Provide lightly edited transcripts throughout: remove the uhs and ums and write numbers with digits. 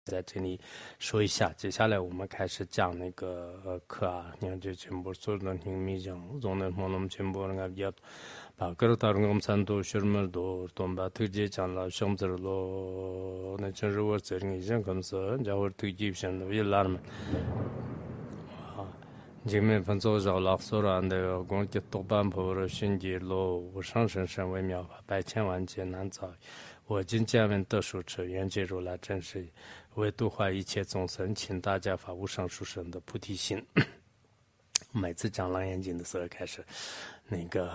在这里说一下。接下来我们开始讲那个课啊，你这全部所有的听米讲，总的我们全部那个也把各大人共产党学们都把推荐讲了，想着了，那真是我这里讲公司，然后推荐现在也来了嘛。前面分走绕了所然的光就多半坡的选举路，我上升身为妙法，百千万劫难遭。我今见闻得殊持，愿解如来真实义，为度化一切众生，请大家发无上殊胜的菩提心。每次讲楞严经的时候开始，那个，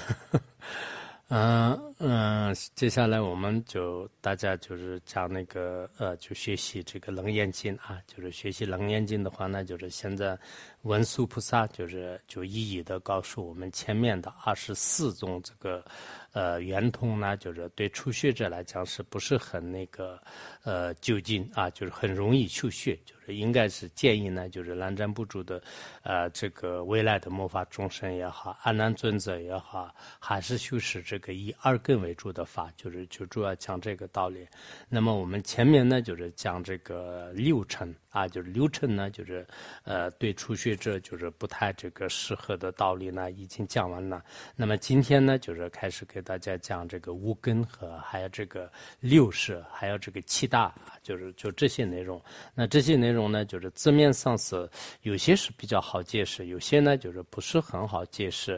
接下来我们就大家就是讲那个就学习这个楞严经啊，就是学习楞严经的话呢，就是现在文殊菩萨就一一的告诉我们前面的24种这个圆通呢，就是对初学者来讲是不是很那个究竟啊，就是很容易初学，就是应该是建议呢，就是南瞻部主的这个未来的末法众生也好，阿难尊者也好，还是修持这个以二根为主的法，就主要讲这个道理。那么我们前面呢就是讲这个六尘啊，就是六尘呢就是对初学者就是不太这个适合的道理呢已经讲完了。那么今天呢就是开始给大家讲这个无根和还有这个六识，还有这个七大，就这些内容。那这些内容呢就是字面上是有些是比较好解释，有些呢就是不是很好解释。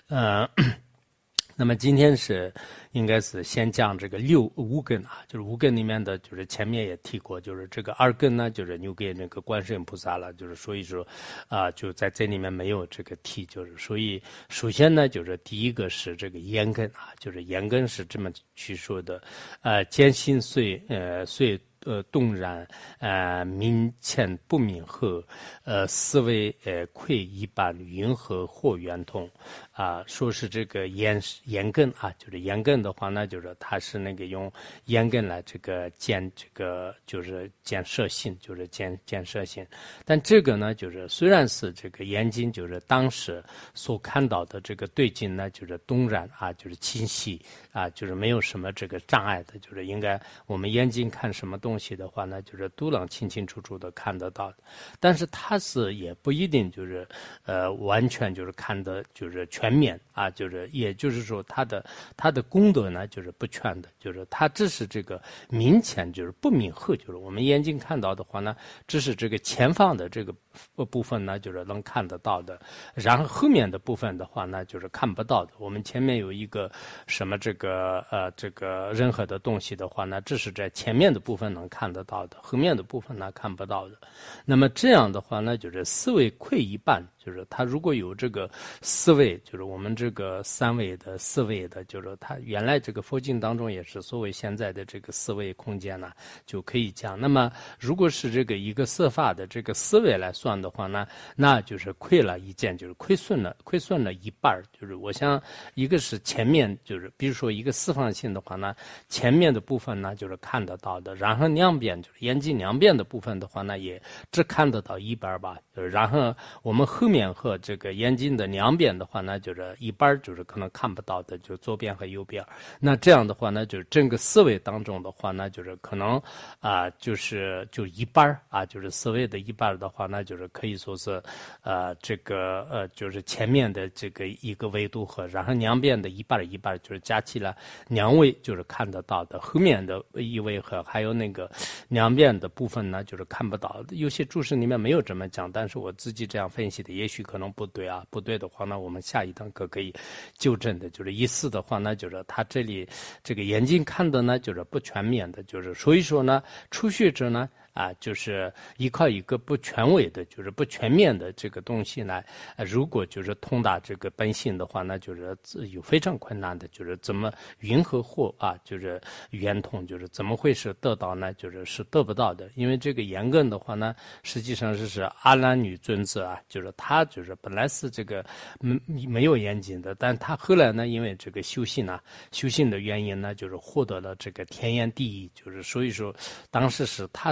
那么今天是应该是先讲这个五根啊，就是五根里面的，就是前面也提过，就是这个二根呢，就是留给那个观世音菩萨了，就是所以说就在这里面没有这个提，就是所以首先呢，就是第一个是这个眼根啊，就是眼根是这么去说的，见心虽动然，明前不明后，思维愧一般云何或圆通啊？说是这个眼根啊，就是眼根的话呢，就是它是那个用眼根来这个见这个就是见色性，就是见色性。但这个呢，就是虽然是这个眼睛，就是当时所看到的这个对境呢，就是动然啊，就是清晰啊，就是没有什么这个障碍的，就是应该我们眼睛看什么东西的话呢，就是都能清清楚楚的看得到的。但是它是也不一定就是完全就是看的就是全面啊，就是也就是说它的功德呢就是不全的，就是它只是这个明前就是不明后，就是我们眼睛看到的话呢，只是这个前方的这个部分呢就是能看得到的，然后后面的部分的话呢就是看不到的。我们前面有一个什么这个任何的东西的话呢，只是在前面的部分能看得到的，后面的部分呢看不到的。那么这样的话呢，就是思维愧一半，就是他如果有这个思维，就是我们这个三维的思维的，就是他原来这个佛经当中也是所谓现在的这个思维空间呢，就可以讲。那么如果是这个一个色法的这个思维来算的话呢，那就是亏了一件，就是亏损了一半。就是我想一个是前面就是比如说一个四方性的话呢，前面的部分呢就是看得到的，然后两边就是眼睛两边的部分的话呢也只看得到一半吧，就是然后我们后面和这个眼睛的两边的话呢，就是一半就是可能看不到的，就左边和右边。那这样的话呢，就是整个思维当中的话呢，就是可能就一半啊，就是思维的一半的话呢，就是可以说是就是前面的这个一个维度和然后两边的一半就是加起来两位就是看得到的，后面的一位和还有那个两边的部分呢就是看不到的。有些注释里面没有这么讲，但是我自己这样分析的，也许可能不对啊，不对的话呢，我们下一堂课可以纠正的。就是意思的话呢，就是他这里这个眼睛看的呢，就是不全面的，就是所以说呢，初学者呢。就是依靠一个不权威的，就是不全面的这个东西呢，如果就是通达这个本性的话，那就是有非常困难的，就是怎么云和惑啊，就是圆通，就是怎么会是得到呢？是得不到的，因为这个眼根的话呢，实际上是阿难女尊者啊，就是他就是本来是这个没有眼睛的，但他后来呢，因为这个修行的原因呢，就是获得了这个天眼第一，就是所以说当时是他是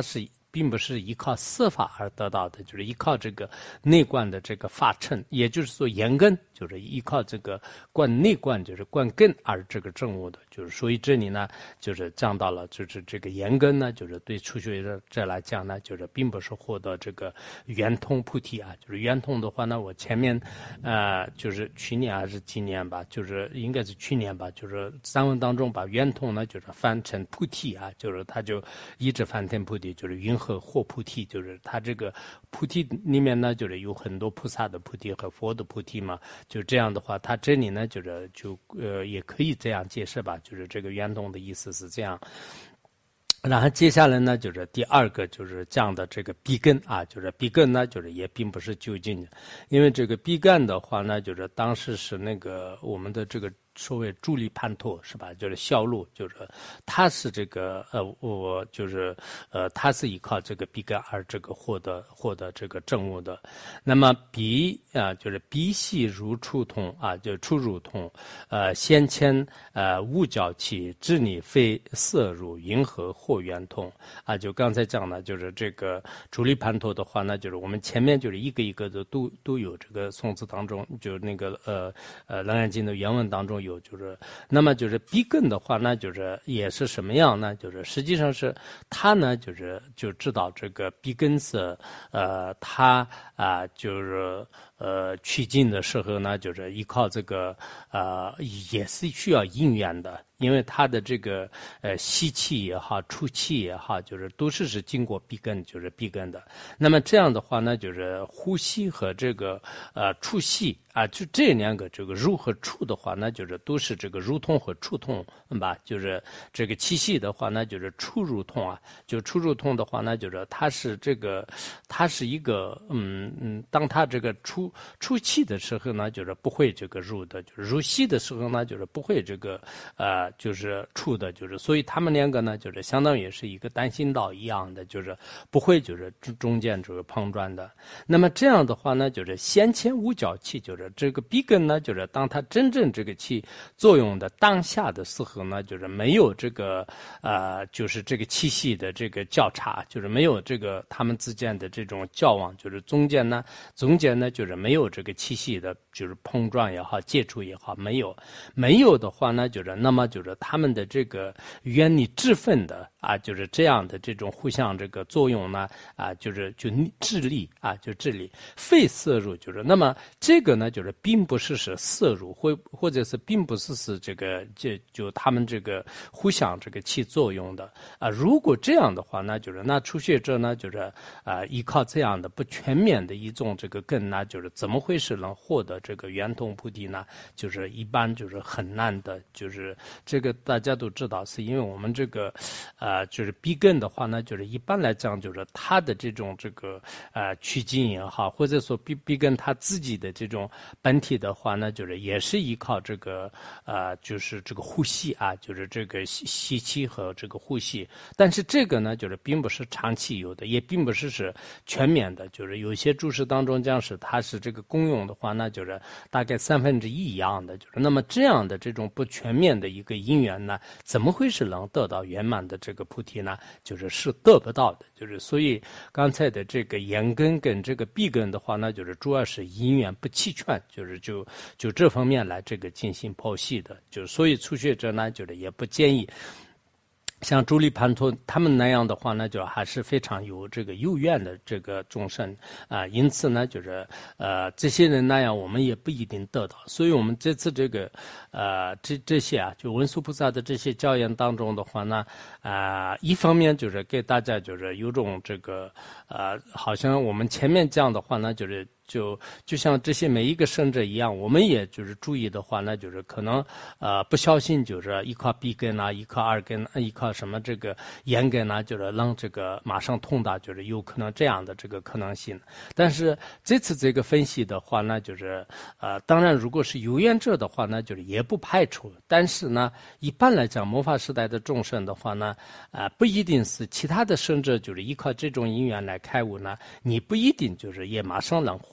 并不是依靠色法而得到的，就是依靠这个内观的这个法乘，也就是说言根，就是依靠这个观内观，就是观根而这个证悟的，就是所以这里呢，就是讲到了，就是这个言根呢，就是对初学者来讲呢，就是并不是获得这个圆通菩提啊，就是圆通的话呢，我前面就是去年还是今年吧，就是应该是去年吧，就是散文当中把圆通呢就是翻成菩提啊，就是他就一直翻成菩提，就是云何获菩提，就是他这个菩提里面呢，就是有很多菩萨的菩提和佛的菩提嘛，就这样的话，他这里呢就是也可以这样解释吧，就是这个圆通的意思是这样。然后接下来呢，就是第二个就是讲的这个逼根啊，就是逼根呢，就是也并不是究竟的，因为这个逼根的话呢，就是当时是那个我们的这个所谓助力盘陀是吧？就是销路，就是他是这个我就是他是依靠这个逼根而这个获得这个证悟的。那么逼就是逼系如触通啊，就触入通，先迁无角气，知你非色入云何或圆通啊？就刚才讲的，就是这个助力盘陀的话呢，就是我们前面就是一个一个的都有这个宋词当中，就那个楞严经的原文当中有。就是那么就是逼根的话呢，就是也是什么样呢？就是实际上是他呢，就知道这个逼根是他就是趋近的时候呢，就是依靠这个也是需要因缘的。因为它的这个吸气也好，出气也好，就是都是经过闭根，就是闭根的。那么这样的话呢，就是呼吸和这个出气啊，就这两个这个入和出的话，那就是都是这个入通和出通，吧？就是这个气息的话呢，就是出入通啊，就出入通的话呢，就是它是一个当它这个出气的时候呢，就是不会这个入的，就是入息的时候呢，就是不会这个就是出的，就是所以他们两个呢，就是相当于是一个单行道一样的，就是不会就是中间这个碰撞的。那么这样的话呢，就是先前无角气，就是这个鼻根呢，就是当它真正这个气作用的当下的时候呢，就是没有这个就是这个气息的这个交叉，就是没有这个他们之间的这种交往，就是中间呢就是没有这个气息的，就是碰撞也好，接触也好，没有的话呢，就是那么就是他们的这个原理质分的就是这样的这种互相这个作用呢就智力就智力非色入，就是那么这个呢就是并不是色入，或者是并不是这个就他们这个互相这个起作用的如果这样的话呢，就是那初学者呢就是依靠这样的不全面的一种这个根呢，就是怎么会是能获得这个圆通菩提呢？就是一般就是很难的，就是这个大家都知道，是因为我们这个就是逼根的话呢，就是一般来讲就是它的这种这个趋近也好，或者说逼根它自己的这种本体的话呢，就是也是依靠这个就是这个呼吸就是这个吸气和这个呼吸，但是这个呢就是并不是长期有的，也并不是全面的，就是有些注释当中讲是它是这个功用的话，那就是大概1/3一样的，就是那么这样的这种不全面的一个因缘呢，怎么会是能得到圆满的这个菩提呢？是得不到的，就是所以刚才的这个眼根跟这个闭根的话呢，就是主要是因缘不齐全，就这方面来这个进行剖析的，所以初学者呢，也不建议。像周利盘陀他们那样的话呢，就还是非常有这个幽怨的这个众生因此呢，这些人那样我们也不一定得到。所以我们这次这个这些就文殊菩萨的这些教言当中的话呢，一方面就是给大家有种这个好像我们前面讲的话呢，就像这些每一个圣者一样，我们也注意的话呢，可能不小心一靠鼻根一靠耳根一靠什么这个眼根让这个马上痛到，有可能这样的这个可能性。但是这次这个分析的话呢，当然如果是有缘者的话呢，也不排除。但是呢，一般来讲末法时代的众生的话呢，不一定是其他的圣者依靠这种因缘来开悟呢，你不一定也马上能获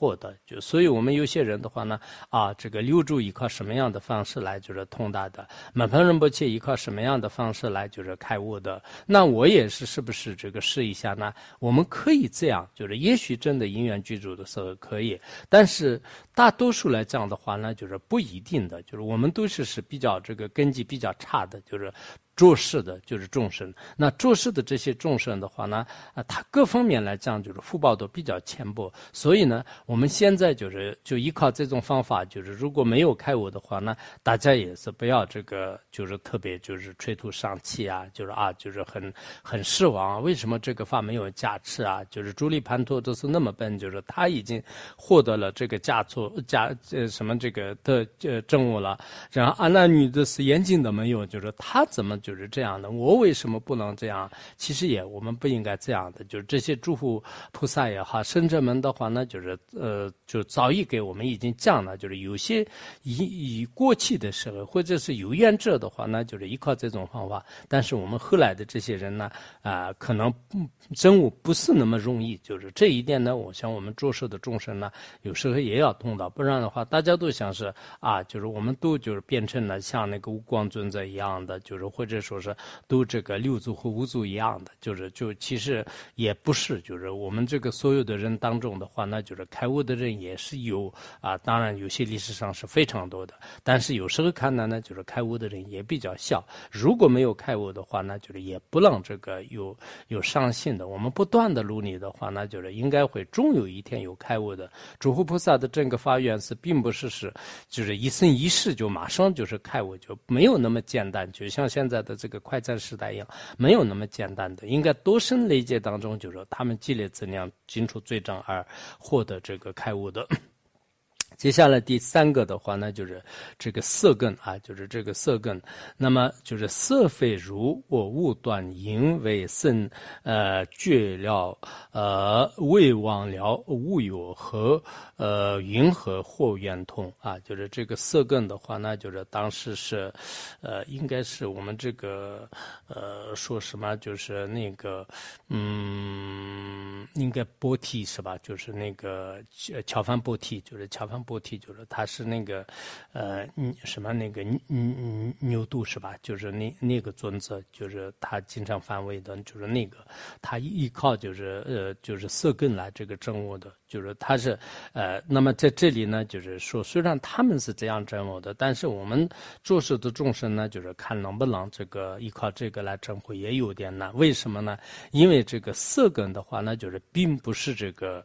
获得。就所以我们有些人的话呢，这个六祖依靠什么样的方式来就是通达的，满盆仁波切依靠什么样的方式来就是开悟的，那我也是不是这个试一下呢？我们可以这样，就是也许真的因缘具足的时候可以，但是大多数来讲的话呢，就是不一定的，就是我们都是比较这个根基比较差的，就是做事的就是众生，那做事的这些众生的话呢，他各方面来讲就是福报都比较浅薄，所以呢，我们现在就依靠这种方法，就是如果没有开悟的话呢，大家也是不要这个就是特别就是垂头丧气啊，就是很失望啊，为什么这个法没有加持啊？就是朱利盘陀都是那么笨，就是他已经获得了这个什么这个的证悟了，然后阿难女的是眼睛都没有，就是他怎么就是这样的，我为什么不能这样？其实我们不应该这样的，就是这些诸佛菩萨也好，圣者们的话呢，就是就早已给我们已经讲了，就是有些以过去的时候或者是有缘者的话呢，就是依靠这种方法，但是我们后来的这些人呢，可能证悟不是那么容易，就是这一点呢，我想我们做事的众生呢，有时候也要通到，不然的话，大家都想是就是我们都就是变成了像那个无光尊者一样的，就是或者说是都这个六祖和五祖一样的，就其实也不是，就是我们这个所有的人当中的话，那就是开悟的人也是有当然有些历史上是非常多的，但是有时候看呢，就是开悟的人也比较小。如果没有开悟的话呢，就是也不能这个有上信的。我们不断的努力的话，那就是应该会终有一天有开悟的。诸佛菩萨的整个发愿是并不是就是一生一世就马上就是开悟，就没有那么简单，就像现在的这个快餐时代一样，没有那么简单的，应该多生累劫当中，就是他们积累资粮，尽出罪障而获得这个开悟的。接下来第三个的话呢，就是这个色根就是这个色根。那么就是色非如我物断，因为生觉了未忘了物有和云何或圆通就是这个色根的话呢，就是当时是应该是我们这个说什么就是那个应该波提是吧？就是那个乔梵波提，就是乔梵波提，就是他是那个什么那个牛犊是吧？就是那个尊者，就是他经常翻位的，就是那个他依靠就是色根来这个证悟的，就是他是那么在这里呢，就是说虽然他们是这样证悟的，但是我们做事的众生呢，就是看能不能这个依靠这个来证悟也有点难。为什么呢？因为这个色根的话呢，就是并不是这个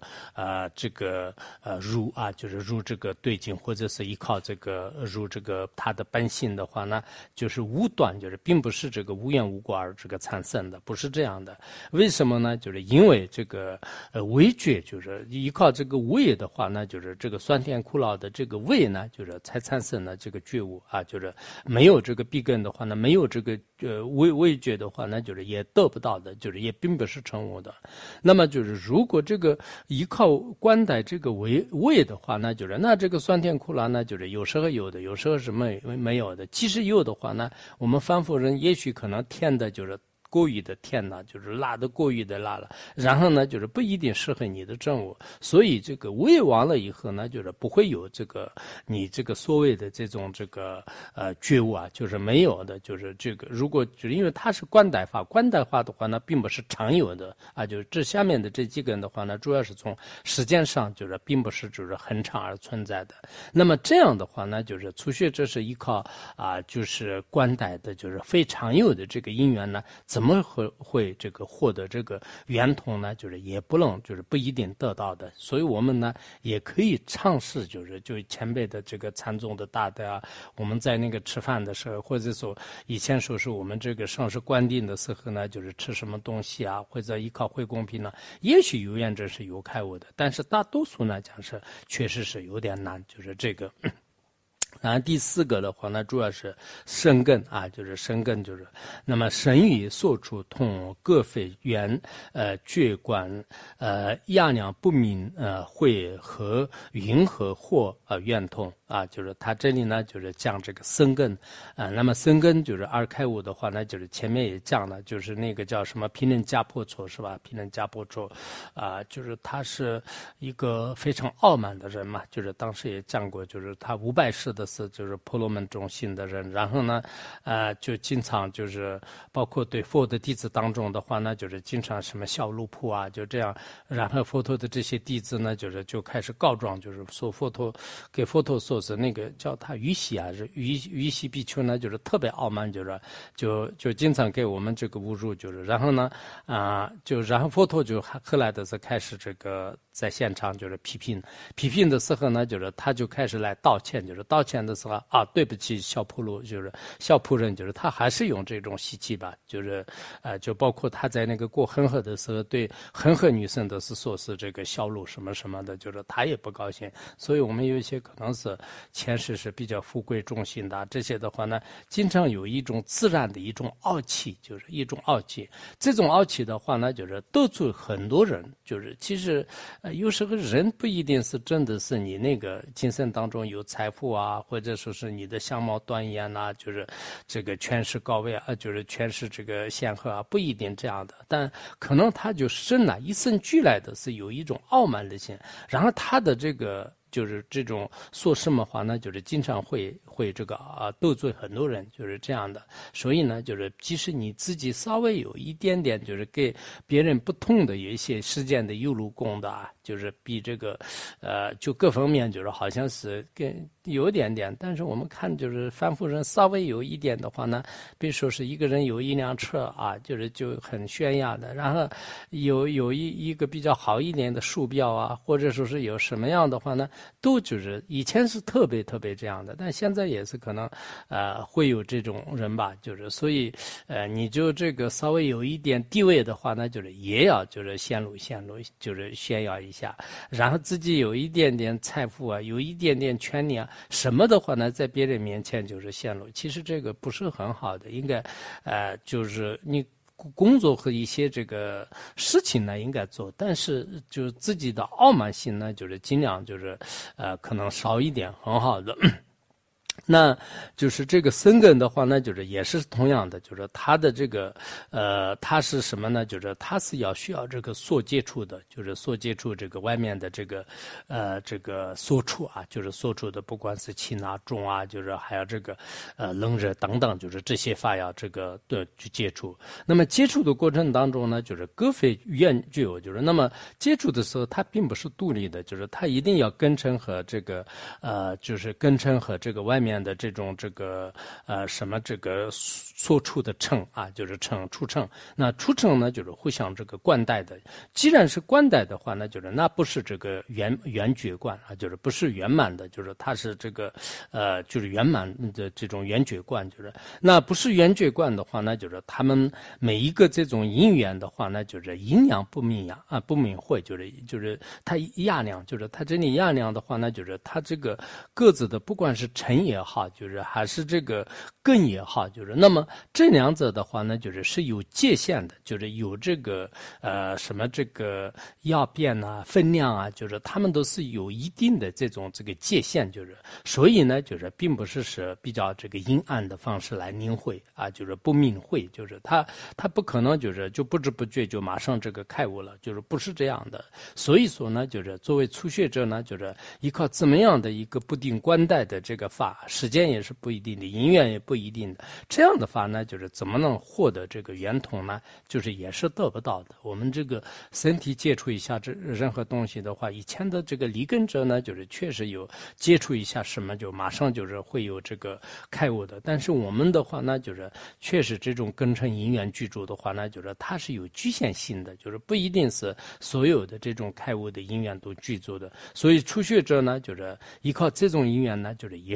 入就是入这个对境，或者是依靠这个入这个它的本性的话呢，就是无断，就是并不是这个无缘无故而这个产生的，不是这样的。为什么呢？就是因为这个味觉，就是依靠这个味的话呢，就是这个酸甜苦辣的这个味呢，就是才产生了这个觉悟就是没有这个闭根的话呢，没有这个味觉的话呢，就是也得不到的，就是也并不是成悟的。那么就是如果这个依靠观待这个味的话呢，就是那这个酸甜苦辣呢，就是有时候有的，有时候是没有的。其实有的话呢，我们凡夫人也许可能甜的就是过于的甜了，就是辣的过于的辣了，然后呢，就是不一定适合你的证悟，所以这个味完了以后呢，就是不会有这个你这个所谓的这种这个觉悟就是没有的，就是这个如果就是因为它是观待法，观待法的话呢，并不是常有的就是这下面的这几个人的话呢，主要是从时间上就是并不是就是很长而存在的。那么这样的话呢，就是初学者是依靠就是观待的，就是非常有的这个因缘呢，怎么会这个获得这个圆通呢？就是也不能就是不一定得到的，所以我们呢也可以尝试，就前辈的这个禅宗的大德我们在那个吃饭的时候，或者说以前说是我们这个上师灌顶的时候呢，就是吃什么东西或者依靠会公平呢，也许有缘者是有开悟的，但是大多数呢讲是确实是有点难，就是这个。 然后第4个的话呢，主要是生根啊，就是生根，就是那么神语所处通各非缘觉观亚量不明会和云和或圆通啊，就是他这里呢就是讲这个生根那么生根就是二开悟的话呢，就是前面也讲了，就是那个叫什么毗能迦婆措是吧？毗能迦婆措就是他是一个非常傲慢的人嘛，就是当时也讲过，就是他500世的是就是婆罗门中心的人，然后呢就经常就是包括对佛的弟子当中的话呢，就是经常什么笑路铺啊，就这样，然后佛陀的这些弟子呢，就开始告状，就是说佛陀给佛陀说是那个叫他于西啊，是于西比丘呢，就是特别傲慢，就是就经常给我们这个侮辱，就是然后呢然后佛陀就后来的是开始这个在现场就是批评的时候呢，就是他就开始来道歉，就是道歉的时候对不起小仆路，就是小仆人，就是他还是用这种习气吧，就是就包括他在那个过恒河的时候，对恒河女生都是说是这个小路什么什么的，就是他也不高兴。所以我们有一些可能是前世是比较富贵重心的，这些的话呢，经常有一种自然的一种傲气，就是一种傲气。这种傲气的话呢，就是得罪很多人，就是其实有时候人不一定是真的是你那个精神当中有财富啊，或者说是你的相貌端严啊，就是这个权势高位啊，就是权势这个显赫啊，不一定这样的，但可能他就生来与生俱来的是有一种傲慢的心，然后他的这个就是这种说什么话呢，就是经常会这个得罪很多人，就是这样的。所以呢，就是即使你自己稍微有一点点就是给别人不同的有一些实践的有路功的就是比这个就各方面就是好像是跟有一点点，但是我们看就是凡夫人稍微有一点的话呢，比如说是一个人有一辆车就很炫耀的，然后有一个比较好一点的手表或者说是有什么样的话呢，都就是以前是特别特别这样的，但现在也是可能会有这种人吧，就是所以你就这个稍微有一点地位的话呢，就是也要就是显露，就是炫耀一下，然后自己有一点点财富有一点点权利什么的话呢，在别人面前就是显露，其实这个不是很好的，应该就是你工作和一些这个事情呢应该做，但是就是自己的傲慢心呢，就是尽量就是可能少一点，很好的。那就是这个生根的话呢，就是也是同样的，就是他的这个他是什么呢？就是他是需要这个所接触的，就是所接触这个外面的这个所处就是所处的，不管是轻重就是还有这个冷热等等，就是这些法要这个去接触。那么接触的过程当中呢，就是各非缘具有，就是那么接触的时候，它并不是独立的，就是它一定要根尘和这个就是根尘和这个外面的这种这个什么这个所处的乘就是乘出乘，那出乘呢就是互相这个冠带的。既然是冠带的话呢，就是那不是这个圆觉观就是不是圆满的，就是它是这个就是圆满的这种圆觉观，就是那不是圆觉观的话呢，就是他们每一个这种因缘的话呢，就是阴阳不明不明慧，就是它压量，就是它这里压量的话呢，就是它这个各自的不管是尘也好，就是还是这个根也好，就是那么这两者的话呢，是有界限的，就是有这个什么这个要变分量就是他们都是有一定的这个界限，就是所以呢，就是并不是比较这个阴暗的方式来明慧就是不明慧，就是他不可能就不知不觉就马上这个开悟了，就是不是这样的。所以说呢，就是作为初学者呢，就是依靠怎么样的一个不定观待的这个法，时间也是不一定的，因缘也不一定的，这样的法呢，就是怎么能获得这个圆通呢？就是也是得不到的。我们这个身体接触一下这任何东西的话，以前的这个立根者呢，就是确实有接触一下什么，就马上就是会有这个开悟的。但是我们的话呢，就是确实这种根尘因缘具足的话呢，就是它是有局限性的，就是不一定是所有的这种开悟的因缘都具足的。所以初学者呢，就是依靠这种因缘呢，就是也许是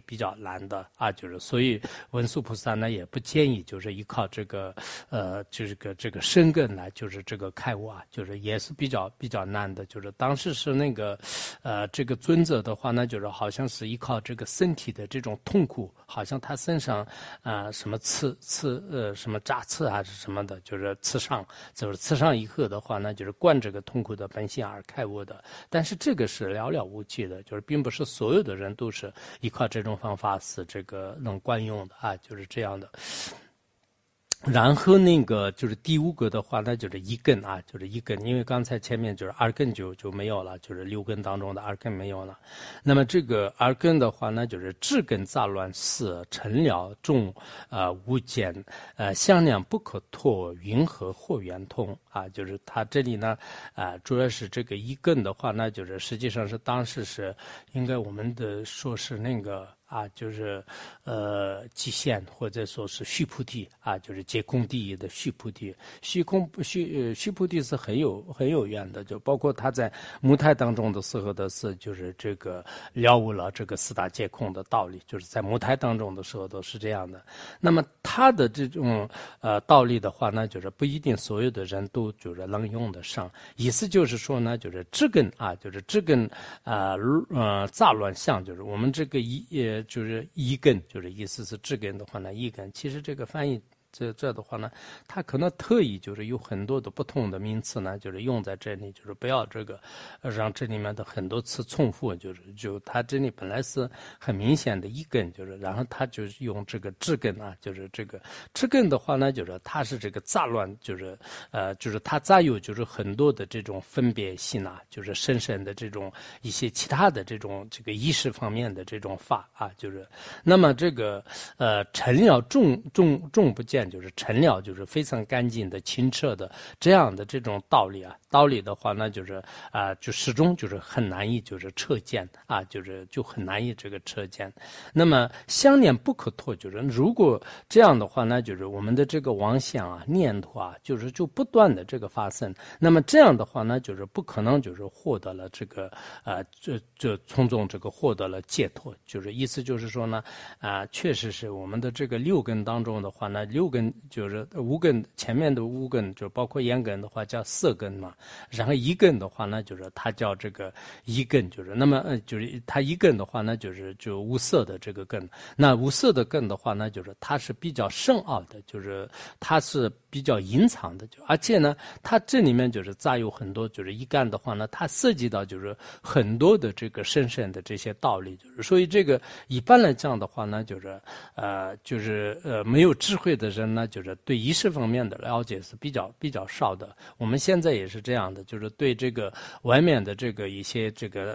比较难的啊，就是所以文殊菩萨呢也不建议就是依靠这个这个身根来就是这个开悟啊，就是也是比较难的，就是当时是那个这个尊者的话呢，就是好像是依靠这个身体的这种痛苦，好像他身上什么什么扎刺还是什么的，就是刺伤以后的话呢，就是惯这个痛苦的本性而开悟的。但是这个是寥寥无几的，就是并不是所有的人都是依靠这种方法是这个能惯用的啊，就是这样的。然后那个就是第5个的话，那就是一根啊，就是一根，因为刚才前面就是2根就没有了，就是6根当中的2根没有了。那么这个2根的话呢，就是智根杂乱四尘了众无间向量不可脱云何或圆通啊，就是它这里呢主要是这个一根的话呢，就是实际上是当时是应该我们的说是那个。就是极限或者说是须菩提啊，就是皆空第一的须菩提。须菩提是很有缘的，就包括他在母胎当中的时候的是，就是这个了悟了这个四大皆空的道理，就是在母胎当中的时候都是这样的。那么他的这种道理的话呢，就是不一定所有的人都就是能用得上。意思就是说呢，就是智根啊，就是智根杂乱相，就是我们这个就是一根，就是意思是智根的话呢，一根。其实这个翻译这的话呢，它可能特意就是有很多的不同的名词呢，就是用在这里，就是不要这个让这里面的很多词重复，就它这里本来是很明显的一根，就是然后它就是用这个智根啊，就是这个智根的话呢，就是它是这个杂乱，就是它杂有就是很多的这种分别性啊，就是深深的这种一些其他的这个意识方面的这种法啊，就是那么这个尘了众不见。就是尘了，就是非常干净的、清澈的这样的这种道理啊。道理的话呢，就是就始终就是很难以就是彻见啊，就很难以这个彻见。那么相念不可脱，就是如果这样的话呢，就是我们的这个妄想啊、念头啊，就不断的这个发生。那么这样的话呢，就是不可能就是获得了这个从中这个获得了解脱。就是意思就是说呢，确实是我们的这个6根当中的话呢，6根就是5根，前面的5根就包括眼根的话叫色根嘛，然后1根的话呢，就是它叫这个一根，就是那么就是它1根的话呢，就无色的这个根。那无色的根的话呢，就是它是比较深奥的，就是它是比较隐藏的，而且呢，它这里面就是杂有很多，就是一干的话呢，它涉及到就是很多的这个深深的这些道理，就是所以这个一般来讲的话呢，就是没有智慧的人呢，就是对意识方面的了解是比较少的。我们现在也是这样的，就是对这个外面的这个一些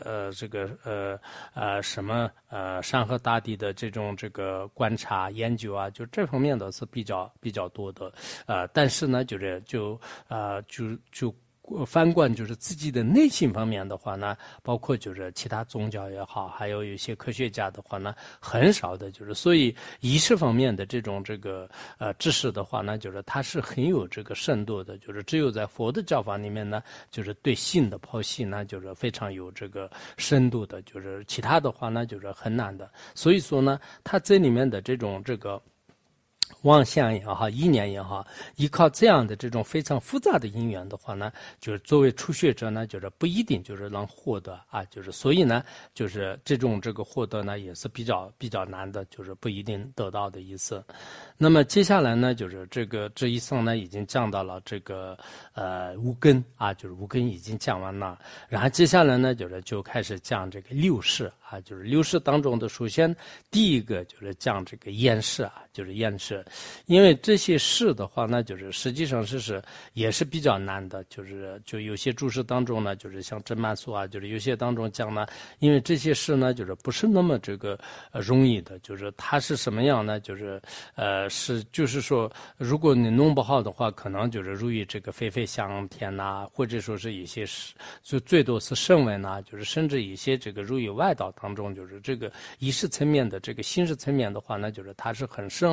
什么山河大地的这种这个观察研究啊，就这方面的是比较多的。但是呢，反观就是自己的内心方面的话呢，包括就是其他宗教也好，还有一些科学家的话呢，很少的，就是所以仪式方面的这种知识的话呢，就是它是很有这个深度的，就是只有在佛的教法里面呢，就是对性的剖析呢，就是非常有这个深度的，就是其他的话呢，就是很难的。所以说呢，它这里面的这个妄想也好，意念也好，依靠这样的这种非常复杂的因缘的话呢，就是作为初学者呢，就是不一定就是能获得啊，就是所以呢，就是这个获得呢也是比较难的，就是不一定得到的意思。那么接下来呢，就是这一层呢已经讲到了这个5根啊，就是5根已经讲完了，然后接下来呢就开始讲这个6识啊，就是6识当中的首先第一个就是讲这个厌识啊，就是厌识。因为这些事的话呢，就是实际上也是比较难的，就有些注释当中呢，就是像真曼素啊，就是有些当中讲呢，因为这些事呢，就是不是那么容易的，就是它是什么样呢？就是说，如果你弄不好的话，可能就是入于这个非非想天呐，或者说是一些就最多是声闻呐，就是甚至一些入于外道当中，就是这个意识层面的这个心识层面的话呢，就是它是很深奥的，就是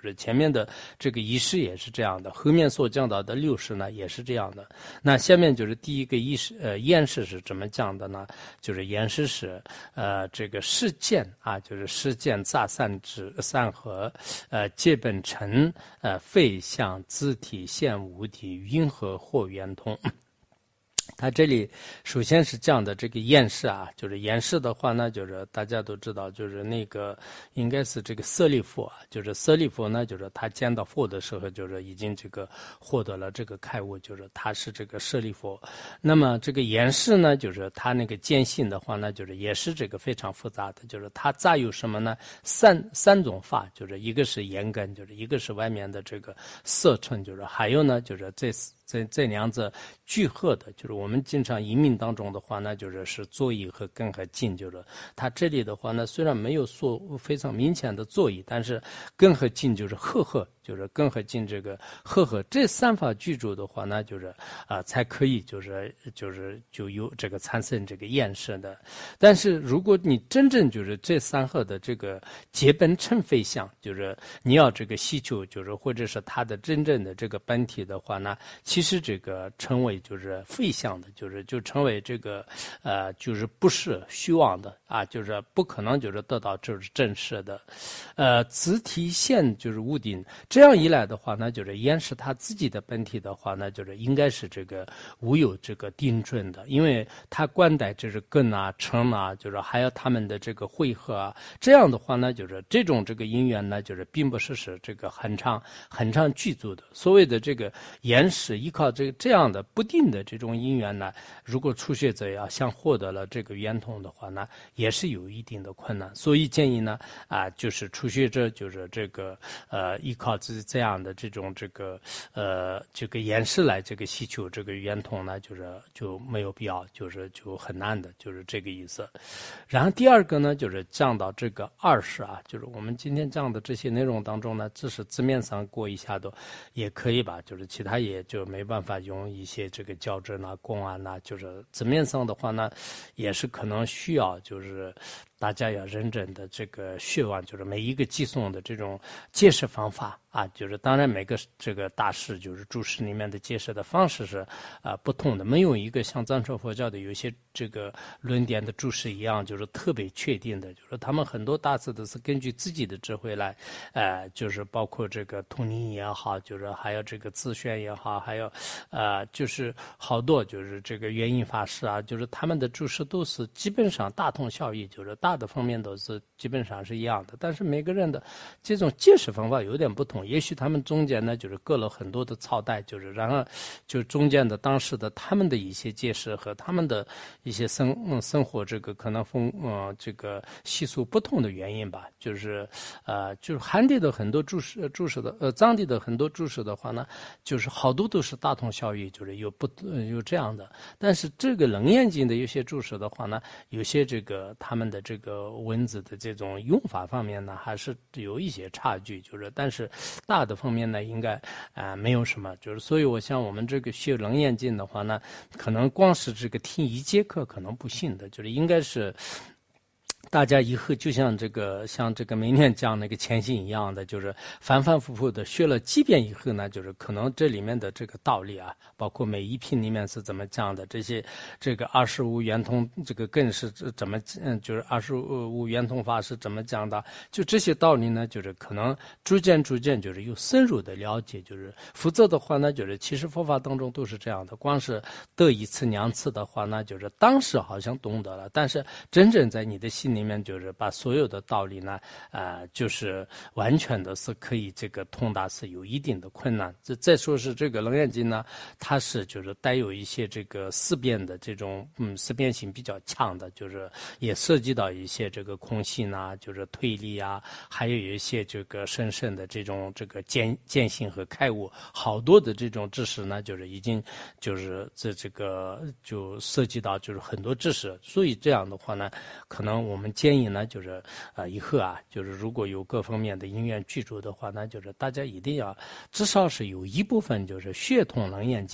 就是前面的这个仪式也是这样的，后面所讲到的六式呢也是这样的。那下面就是第一个仪式，验式是怎么讲的呢？就是验式是这个事件啊，就是事件杂散之散合，借本成，废相字体现物体云和或圆通。它这里首先是讲的这个验式啊，就是验式的话呢，就是大家都知道，就是那个应该是这个舍利弗啊，就是舍利弗呢，就是他见到佛的时候，就是已经这个获得了这个开悟，就是他是这个舍利弗。那么这个验式呢，就是他那个见性的话呢，就是也是这个非常复杂的，就是它杂有什么呢？三种法，就是一个是眼根，就是一个是外面的这个色尘，就是还有呢，就是这两者聚合的，就是我们经常移民当中的话呢，就是作意和根和劲，就是它这里的话呢，虽然没有说非常明显的作意，但是根和劲就是合，就是根和劲这个合这三法具足的话呢，就是才可以就有这个产生这个验式的。但是如果你真正就是这三合的这个结本成非相，就是你要这个希求，就是或者是它的真正的这个本体的话呢，其实这个成为就是非相的，就成为这个就是不是虚妄的啊，就是不可能就是得到就是真实的，子体现就是无定。这样一来的话呢，就是验识他自己的本体的话呢，就是应该是这个无有这个定准的，因为他观待就是根啊、尘啊，就是还有他们的这个汇合啊，这样的话呢，就是这种这个因缘呢，就是并不是这个很长具足的。所谓的这个验识依靠这样的不定的这种因缘呢，如果初学者要想获得了这个圆通的话呢，也是有一定的困难。所以建议呢，就是初学者就是这个依靠这样的这种这个验识来这个希求这个圆通呢，就没有必要，就很难的，就是这个意思。然后第二个呢，就是讲到这个二式啊，就是我们今天讲的这些内容当中呢，只是字面上过一下都也可以吧，就是其他也就没办法用一些这个校正啊、公案啊，就是字面上的话呢，也是可能需要就是大家要认真的这个学完，就是每一个寄送的这种解释方法啊，就是当然每个这个大师就是注释里面的解释的方式是不同的，没有一个像藏传佛教的有些这个论点的注释一样，就是特别确定的，就是他们很多大师都是根据自己的智慧来，就是包括这个通灵也好，就是还有这个自宣也好，还有就是好多就是这个元印法师啊，就是他们的注释都是基本上大同小异，就是大的方面都是基本上是一样的，但是每个人的这种解释方法有点不同，也许他们中间呢就是隔了很多的朝代，就是然后就中间的当时的他们的一些解释和他们的一些生活这个可能这个习俗不同的原因吧，就是汉地的很多注释的藏地的很多注释的话呢，就是好多都是大同小异，就是有这样的，但是这个楞严经的有些注释的话呢，有些这个他们的这个文字的这种用法方面呢，还是有一些差距，就是但是大的方面呢，应该没有什么，就是所以我想我们这个学楞严经的话呢，可能光是这个听一节课可能不行的，就是应该是。大家以后就像这个每年讲那个前行一样的，就是反反复复的学了几遍以后呢，就是可能这里面的这个道理啊，包括每一品里面是怎么讲的，这个25圆通这个更是怎么就是25圆通法是怎么讲的，就这些道理呢，就是可能逐渐就是有深入的了解，就是否则的话呢，就是其实佛法当中都是这样的，光是得一次两次的话呢，就是当时好像懂得了，但是真正在你的心里面就是把所有的道理呢，就是完全的是可以这个通达是有一定的困难。再说是这个楞严经呢，它是就是带有一些这个思辨的这种思辨性比较强的，就是也涉及到一些这个空性啊，就是推理啊，还有一些这个深深的这种这个见性和开悟，好多的这种知识呢，就是已经就是这个就涉及到就是很多知识，所以这样的话呢，可能我们建议呢，就是以后就是如果有各方面的因缘具足的话呢，就是大家一定要至少是有一部分就是学通楞严经的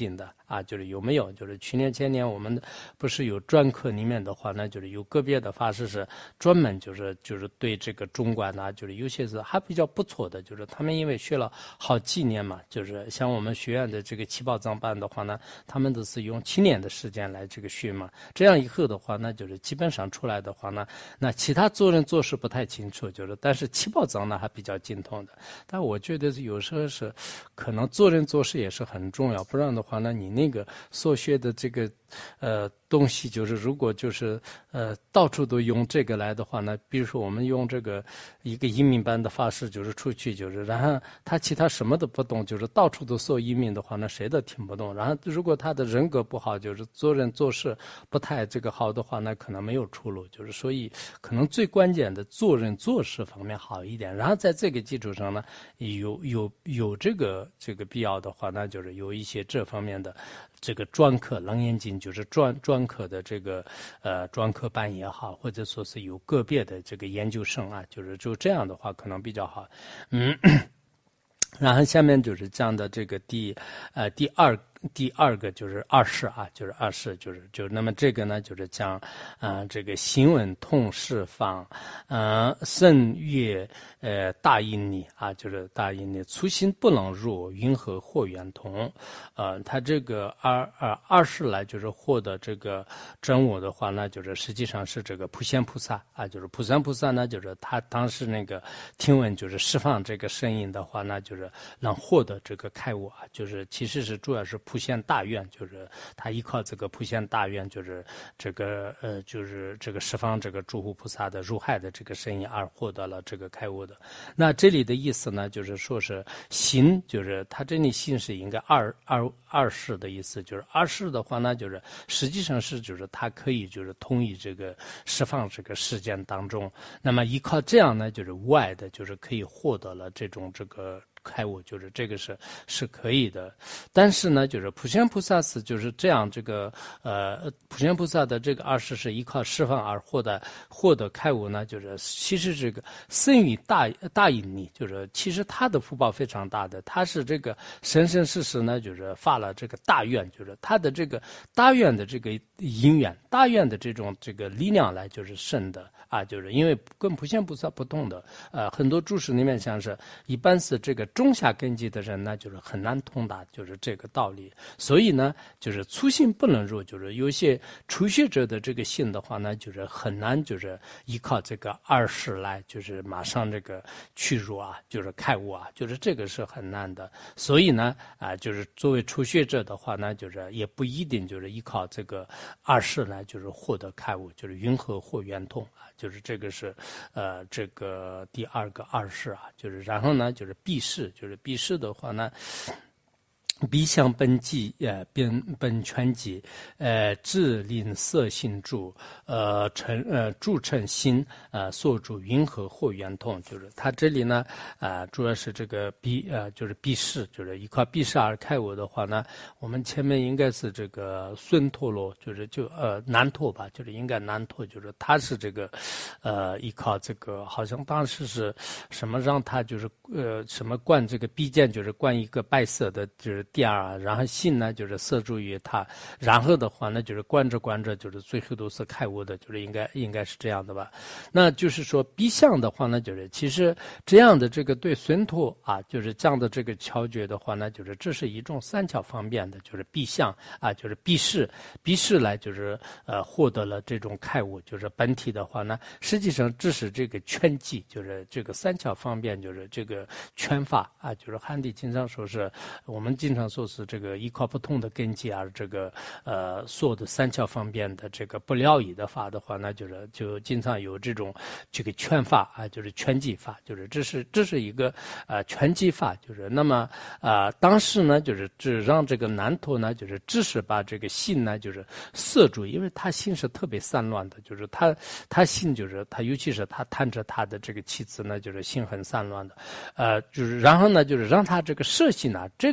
啊，就是有没有，就是去年前年我们不是有专科里面的话呢，就是有个别的法师是专门就是对这个中观呢，就是有些是还比较不错的，就是他们因为学了好几年嘛，就是像我们学院的这个七宝藏班的话呢，他们都是用7年的时间来这个学嘛，这样以后的话呢，就是基本上出来的话呢，那其他做人做事不太清楚，就是但是七宝藏呢还比较精通的，但我觉得有时候是可能做人做事也是很重要，不然的话呢，你那个所学的这个东西就是如果就是到处都用这个来的话呢，比如说我们用这个一个移民班的法师就是出去就是然后他其他什么都不懂，就是到处都说移民的话呢，谁都听不懂。然后如果他的人格不好，就是做人做事不太这个好的话，那可能没有出路。就是所以可能最关键的做人做事方面好一点，然后在这个基础上呢，有这个必要的话，那就是有一些这方面的这个专科楞严经，就是专科的这个专科班也好，或者说是有个别的这个研究生啊，就这样的话可能比较好。然后下面就是讲的这个第二个就是二世啊，就是二世就那么这个呢就是讲这个行文通释放圣乐大音力啊，就是大音力粗心不能入云和或圆通他这个二世来就是获得这个真我的话呢，就是实际上是这个普贤菩萨啊，就是普贤菩萨呢，就是他当时那个听闻就是释放这个声音的话呢，就是能获得这个开悟啊，就是其实是主要是普贤大愿，就是他依靠这个普贤大愿，就是这个就是这个释放这个诸护菩萨的入海的这个声音而获得了这个开悟的。那这里的意思呢，就是说是心，就是他这里心是应该二世的意思，就是二世的话呢，就是实际上是就是他可以就是同意这个释放这个事件当中，那么依靠这样呢，就是无碍的，就是可以获得了这种这个开悟，就是这个是可以的。但是呢，就是普贤菩萨是就是这样，这个普贤菩萨的这个二世是依靠释放而获得开悟呢，就是其实这个生于大引力，就是其实他的福报非常大的，他是这个生生世世呢，就是发了这个大愿，就是他的这个大愿的这个因缘，大愿的这种这个力量来就是生的啊，就是因为跟普贤菩萨不同的很多注释里面像是一般是这个中下根基的人呢，就是很难通达就是这个道理，所以呢就是粗心不能入，就是有些初学者的这个心的话呢，就是很难就是依靠这个二世来就是马上这个去入啊，就是开悟啊，就是这个是很难的。所以呢就是作为初学者的话呢，就是也不一定就是依靠这个二世来就是获得开悟，就是云和或圆通啊，就是这个是这个第二个二世啊，就是然后呢就是避世，就是避世的话呢，彼相本寂，本全寂，智令色性住，住成心，所住云和或圆通，就是它这里呢，主要是这个就是避世，就是依靠避世而开悟的话呢，我们前面应该是这个孙陀罗，就是南陀吧，就是应该南陀，就是他是这个依靠这个，好像当时是什么让他就是什么灌这个臂剑，就是灌一个白色的，就是第二，然后心呢就是摄住于他，然后的话呢就是观着就是最后都是开悟的，就是应该是这样的吧。那就是说避相的话呢，就是其实这样的这个对孙陀啊，就是这样的这个巧诀的话呢，就是这是一种三巧方便的，就是避相啊，就是避世来就是获得了这种开悟，就是本体的话呢，实际上这是这个全寂，就是这个三巧方便，就是这个全法啊，就是汉地经常说是我们经常说是这个依靠不同的根基而这个所有的三巧方便的这个不了义的法的话呢，就经常有这种这个全法啊，就是全寂法，就是这是一个全寂法，就是那么当时呢就是只让这个南陀呢就是只是把这个心呢就是摄住，因为他心是特别散乱的，就是他心就是他尤其是他贪着他的这个妻子呢，就是心很散乱的，就是然后呢就是让他这个摄心呢，这个时候呢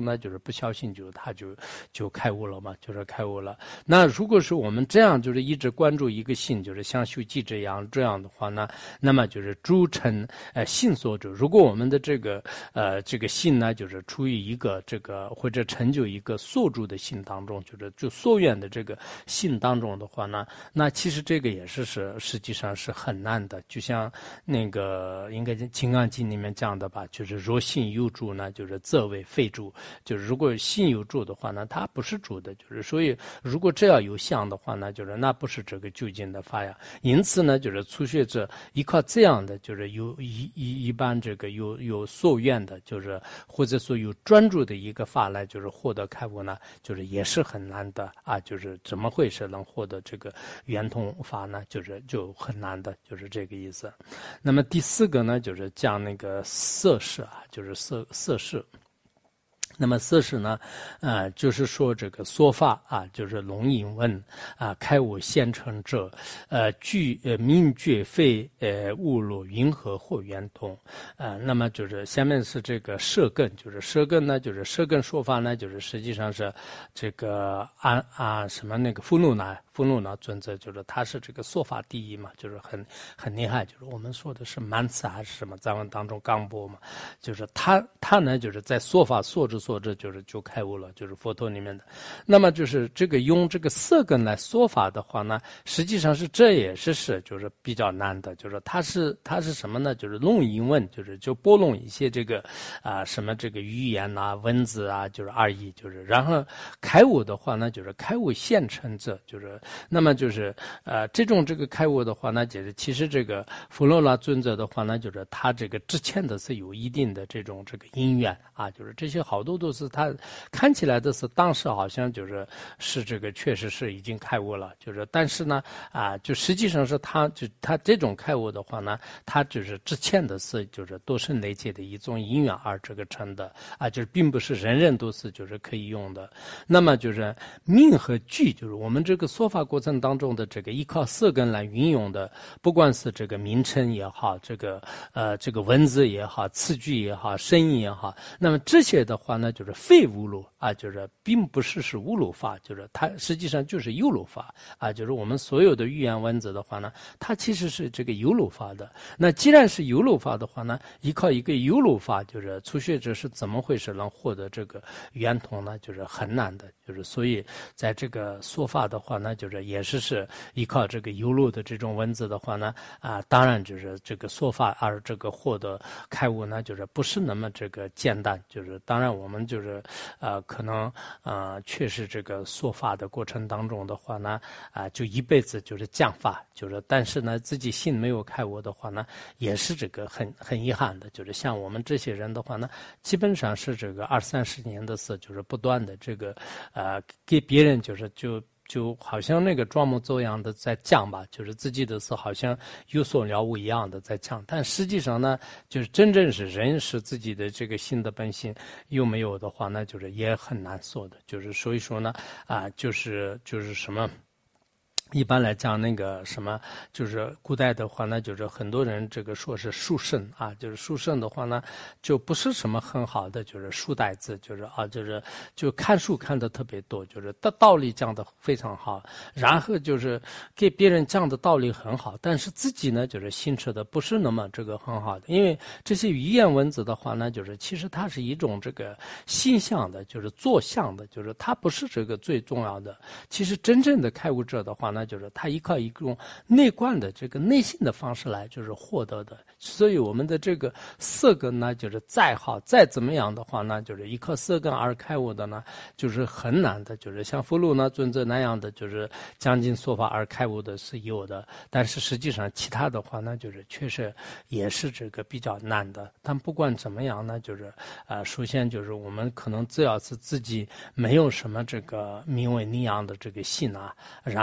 呢，就是不小心他就开悟了嘛，就是开悟了。那如果是我们这样就是一直关注一个心，就是像修记这样的话呢，那么就是诸成心所主。如果我们的这个心呢，就是处于一个这个或者成就一个所住的心当中，就所愿的这个心当中的话呢，那其实这个也是实际上是很难的。就像那个应该是《金刚经》里面讲的吧，就是若心有住呢，就是则为非住。就是如果心有住的话呢，它不是住的，就是所以如果这样有相的话呢，就是那不是这个究竟的法呀。因此呢，就是初学者依靠这样的，就是一般这个有所愿的，就是或者说有专注的一个法来，就是获得开悟呢，就是也是很难的啊。就是怎么会是能获得这个圆通法呢？就很难的，就是这个意思。那么第四个呢，就是讲那个色事啊，就是色事。那么色事呢，就是说这个说法啊，就是龙引问啊，开悟现成者，明觉非误入云何或圆通，那么就是下面是这个舌根，就是舌根呢，就是舌根说法呢，就是实际上是这个什么那个富路呢尊者，就是他是这个说法第一嘛，就是很厉害，就是我们说的是满词还是什么藏文当中刚播嘛，就是他呢就是在说法说着就开悟了，就是佛陀里面的。那么就是这个用这个色根来说法的话呢，实际上这也是就是比较难的，就是它是什么呢？就是弄英文，就拨弄一些这个什么这个语言啊文字啊，就是而已，就是然后开悟的话呢，就是开悟现成者，就是那么就是这种这个开悟的话呢，就是其实这个佛罗拉尊者的话呢，就是他这个之前的是有一定的这种这个因缘啊，就是这些好多都是他看起来的是当时好像是这个确实是已经开悟了，就是但是呢就实际上是他这种开悟的话呢，他就是之前的是就是多生累劫的一种因缘而这个成的啊，就是并不是人人都是就是可以用的。那么就是命和句，就是我们这个说法过程当中的这个依靠色根来运用的，不管是这个名称也好，这个文字也好，词句也好，声音也好，那么这些的话呢，就是非无漏啊，就是并不是无漏法，就是它实际上就是有漏法啊，就是我们所有的语言文字的话呢，它其实是这个有漏法的。那既然是有漏法的话呢，依靠一个有漏法，就是初学者是怎么会是能获得这个圆通呢？就是很难的，就是所以在这个说法的话呢，就是也是依靠这个有漏的这种文字的话呢，当然就是这个说法而这个获得开悟呢，就是不是那么这个简单，就是当然我们就是可能确实这个说法的过程当中的话呢，就一辈子就是讲法，就是但是呢自己心没有开悟的话呢，也是这个很遗憾的，就是像我们这些人的话呢，基本上是这个20-30年的事，就是不断的这个给别人就好像那个装模作样的在讲吧，就是自己的事好像有所了悟一样的在讲，但实际上呢，就是真正是人是自己的这个心的本性又没有的话呢，就是也很难说的，就是所以说呢，就是什么。一般来讲，那个什么，就是古代的话呢，就是很多人这个说是书圣啊，就是书圣的话呢，就不是什么很好的，就是书呆子，就看书看的特别多，就是道理讲的非常好，然后就是给别人讲的道理很好，但是自己呢，就是心持的不是那么这个很好的，因为这些语言文字的话呢，就是其实它是一种这个心相的，就是作相的，就是它不是这个最重要的。其实真正的开悟者的话呢，就是他依靠一种内观的这个内心的方式来就是获得的，所以我们的这个色根呢，就是再好再怎么样的话呢，就是依靠色根而开悟的呢，就是很难的，就是像佛鲁呢尊者那样的，就是将近说法而开悟的是有的，但是实际上其他的话呢，就是确实也是这个比较难的。但不管怎么样呢，就是首先就是我们可能只要是自己没有什么这个名为那样的这个心啊，然后在这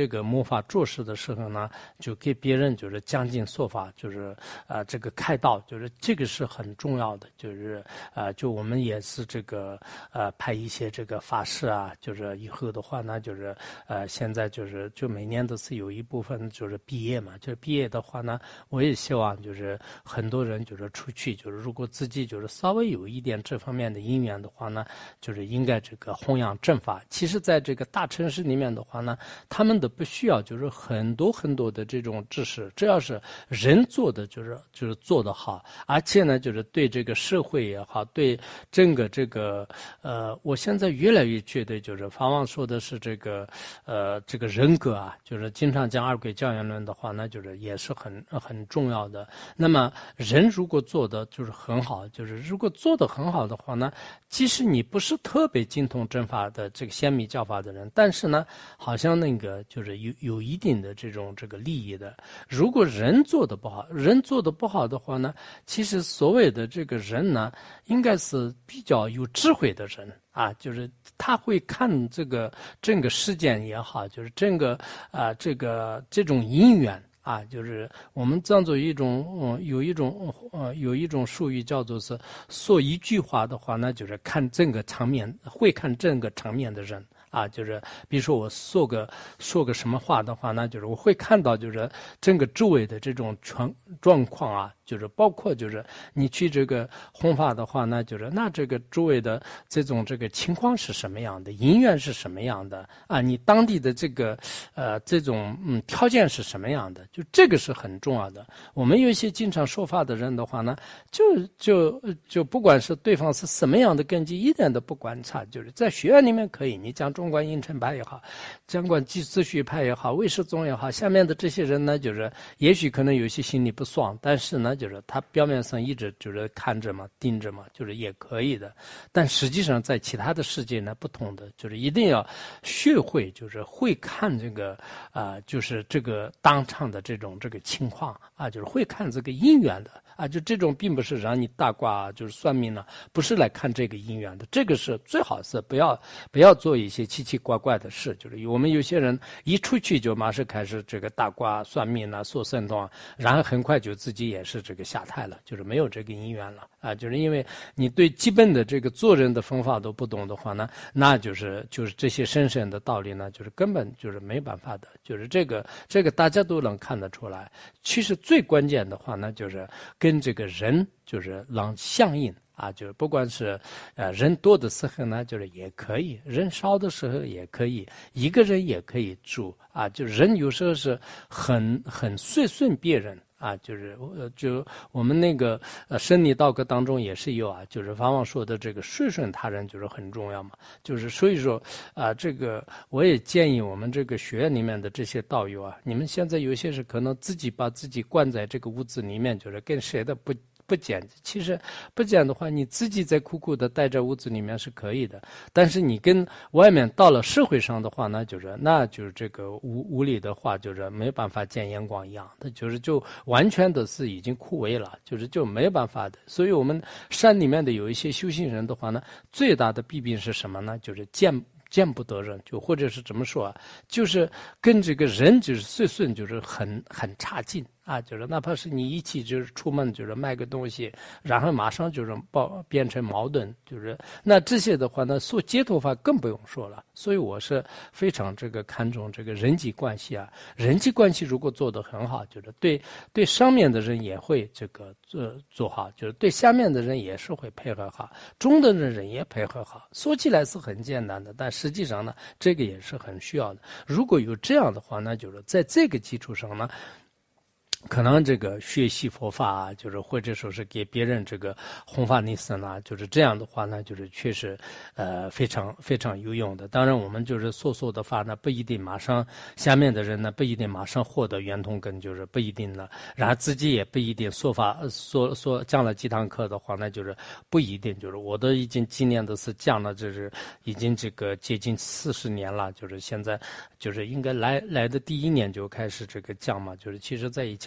这个魔法做事的时候呢，就给别人就是讲经说法，就是这个开导，就是这个是很重要的，就是就我们也是这个派一些这个法师啊，就是以后的话呢，就是现在就每年都是有一部分就是毕业嘛，就是毕业的话呢，我也希望就是很多人就是出去，就是如果自己就是稍微有一点这方面的因缘的话呢，就是应该这个弘扬正法。其实在这个大城市里面的话呢，他们的不需要就是很多很多的这种知识，只要是人做的就是做得好，而且呢就是对这个社会也好，对整个这个我现在越来越觉得就是法王说的是这个这个人格啊，就是经常讲二轨教言论的话呢，就是也是很重要的。那么人如果做的就是很好，就是如果做得很好的话呢，即使你不是特别精通正法的这个先密教法的人，但是呢，好像那个就是有一定的这个利益的。如果人做的不好的话呢，其实所谓的这个人呢，应该是比较有智慧的人啊，就是他会看这个整个事件也好，就是整个这种因缘。啊，就是我们这样做有一种术语叫做是说一句话的话呢，就是看整个场面，会看整个场面的人啊，就是比如说我说个什么话的话呢，就是我会看到就是整个周围的这种状况啊，就是包括就是你去这个弘法的话呢，就是那这个周围的这个情况是什么样的，因缘是什么样的啊，你当地的这个这种条件是什么样的，就这个是很重要的。我们有一些经常说法的人的话呢，就不管是对方是什么样的根基，一点都不观察，就是在学院里面可以，你讲中观应成派也好，讲观秩序派也好，唯识宗也好，下面的这些人呢，就是也许可能有些心里不爽，但是呢，就是他表面上一直就是看着嘛，盯着嘛，就是也可以的。但实际上在其他的世界呢，不同的就是一定要学会，就是会看这个就是这个当场的这个情况啊，就是会看这个因缘的啊，就这种并不是让你大卦就是算命了，不是来看这个因缘的，这个是最好是不要做一些奇奇怪怪的事，就是我们有些人一出去就马上开始这个大卦算命啊，说神通啊，然后很快就自己也是这个下台了，就是没有这个因缘了啊，就是因为你对基本的这个做人的方法都不懂的话呢，那就是这些深深的道理呢，就是根本就是没办法的，就是这个大家都能看得出来。其实最关键的话呢，就是跟这个人就是能相应啊，就是不管是人多的时候呢，就是也可以；人少的时候也可以，一个人也可以住啊。就人有时候是很随顺别人啊，就是就我们那个生理道格当中也是有啊，就是法王说的这个随顺他人就是很重要嘛。就是所以说这个我也建议我们这个学院里面的这些道友啊，你们现在有些是可能自己把自己关在这个屋子里面，就是跟谁的不讲，其实不讲的话，你自己在苦苦的待在屋子里面是可以的，但是你跟外面到了社会上的话呢，那就是这个屋里的话，就是没办法见阳光一样的，就完全的是已经枯萎了，就没办法的。所以我们山里面的有一些修行人的话呢，最大的弊病是什么呢？就是见不得人，就或者是怎么说啊，就是跟这个人就是随顺，就是很差劲。啊，就是哪怕是你一起就是出门就是卖个东西，然后马上就是变成矛盾，就是那这些的话呢，说街头法更不用说了。所以我是非常这个看重这个人际关系啊，人际关系如果做得很好，就是对上面的人也会这个做好，就是对下面的人也是会配合好，中等的人也配合好。说起来是很简单的，但实际上呢，这个也是很需要的。如果有这样的话呢，就是在这个基础上呢。可能这个学习佛法啊，就是或者说是给别人这个弘法利生啊，就是这样的话呢，就是确实非常非常有用的。当然，我们就是说的话呢，不一定马上下面的人呢不一定马上获得圆通根，就是不一定了。然后自己也不一定说讲了几堂课的话呢，就是不一定。就是我都已经今年都是讲了，就是已经这个接近40年了，就是现在就是应该来的第1年就开始这个讲嘛，就是其实在以前。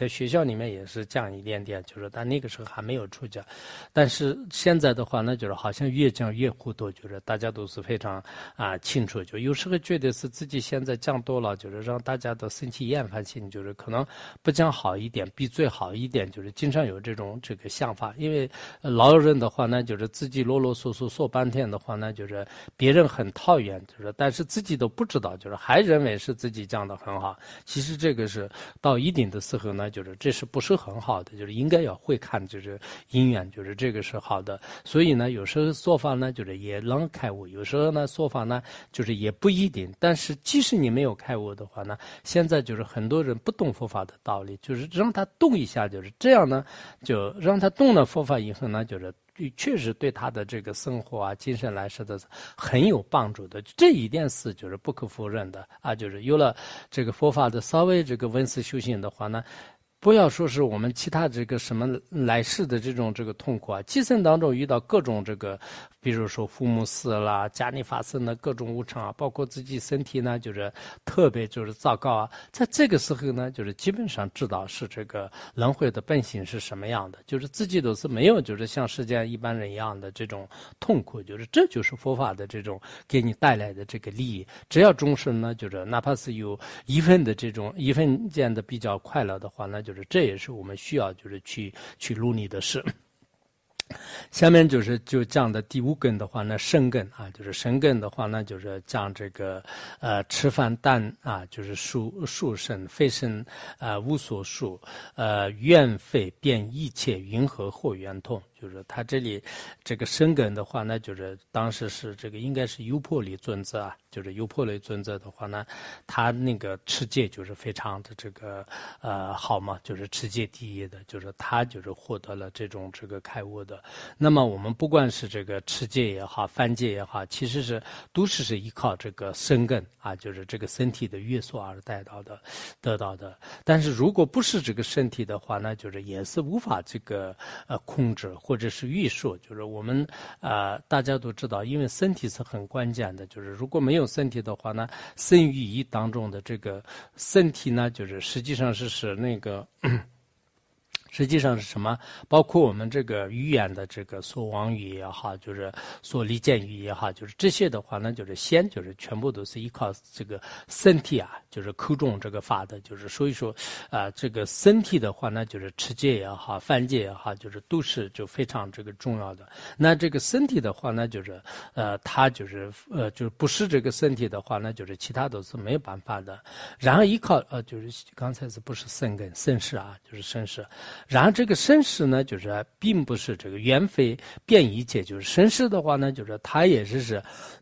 在学校里面也是降一点点，就是但那个时候还没有出家。但是现在的话呢，就是好像越降越糊涂，就是大家都是非常清楚，就有时候觉得是自己现在降多了，就是让大家的身体厌烦性，就是可能不降好一点比最好一点，就是经常有这个想法。因为老人的话呢，就是自己啰啰嗦嗦说半天的话呢，就是别人很讨厌，就是但是自己都不知道，就是还认为是自己降得很好。其实这个是到一定的时候呢，就是这是不是很好的，就是应该要会看就是因缘，就是这个是好的。所以呢，有时候说法呢，就是也能开悟；有时候呢，说法呢，就是也不一定。但是即使你没有开悟的话呢，现在就是很多人不懂佛法的道理，就是让他动一下，就是这样呢，就让他动了佛法以后呢，就是确实对他的这个生活啊、精神来说的很有帮助的。这一点是就是不可否认的啊，就是有了这个佛法的稍微这个闻思修行的话呢。不要说是我们其他这个什么来世的这个痛苦啊，今生当中遇到各种这个，比如说父母死啦，家里发生的各种无常啊，包括自己身体呢，就是特别就是糟糕啊，在这个时候呢，就是基本上知道是这个轮回的本性是什么样的，就是自己都是没有就是像世间一般人一样的这种痛苦，就是这就是佛法的这种给你带来的这个利益。只要终身呢，就是哪怕是有一分钱的比较快乐的话呢。就是这也是我们需要就是去努力的事。下面就讲的第五根的话呢，身根啊，就是身根的话呢，就是讲这个吃饭淡啊，就是数身非身无所数愿废变一切云何或圆通。就是他这里这个身根的话呢，就是当时是这个应该是优婆离尊者啊，就是优婆离尊者的话呢，他那个持戒就是非常的这个好嘛，就是持戒第一的，就是他就是获得了这个开悟的。那么我们不管是这个持戒也好，犯戒也好，其实都是依靠这个身根啊，就是这个身体的约束而得到的。但是如果不是这个身体的话呢，就是也是无法这个控制或者是约束。就是我们大家都知道，因为身体是很关键的，就是如果没有身体的话呢，身语意当中的这个身体呢，就是实际上是那个。实际上是什么？包括我们这个语言的这个说妄语也好，就是说离间语也好，就是这些的话呢，就是就是全部都是依靠这个身体啊，就是口中这个发的，就是所以说这个身体的话呢，就是持戒也好，犯戒也好，就是都是就非常这个重要的。那这个身体的话呢，就是它就是就是不是这个身体的话呢，就是其他都是没有办法的。然后依靠就是刚才是不是身根身世啊，就是身世。然后这个身世呢，就是并不是这个缘非变一切，就是身世的话呢，就是它也是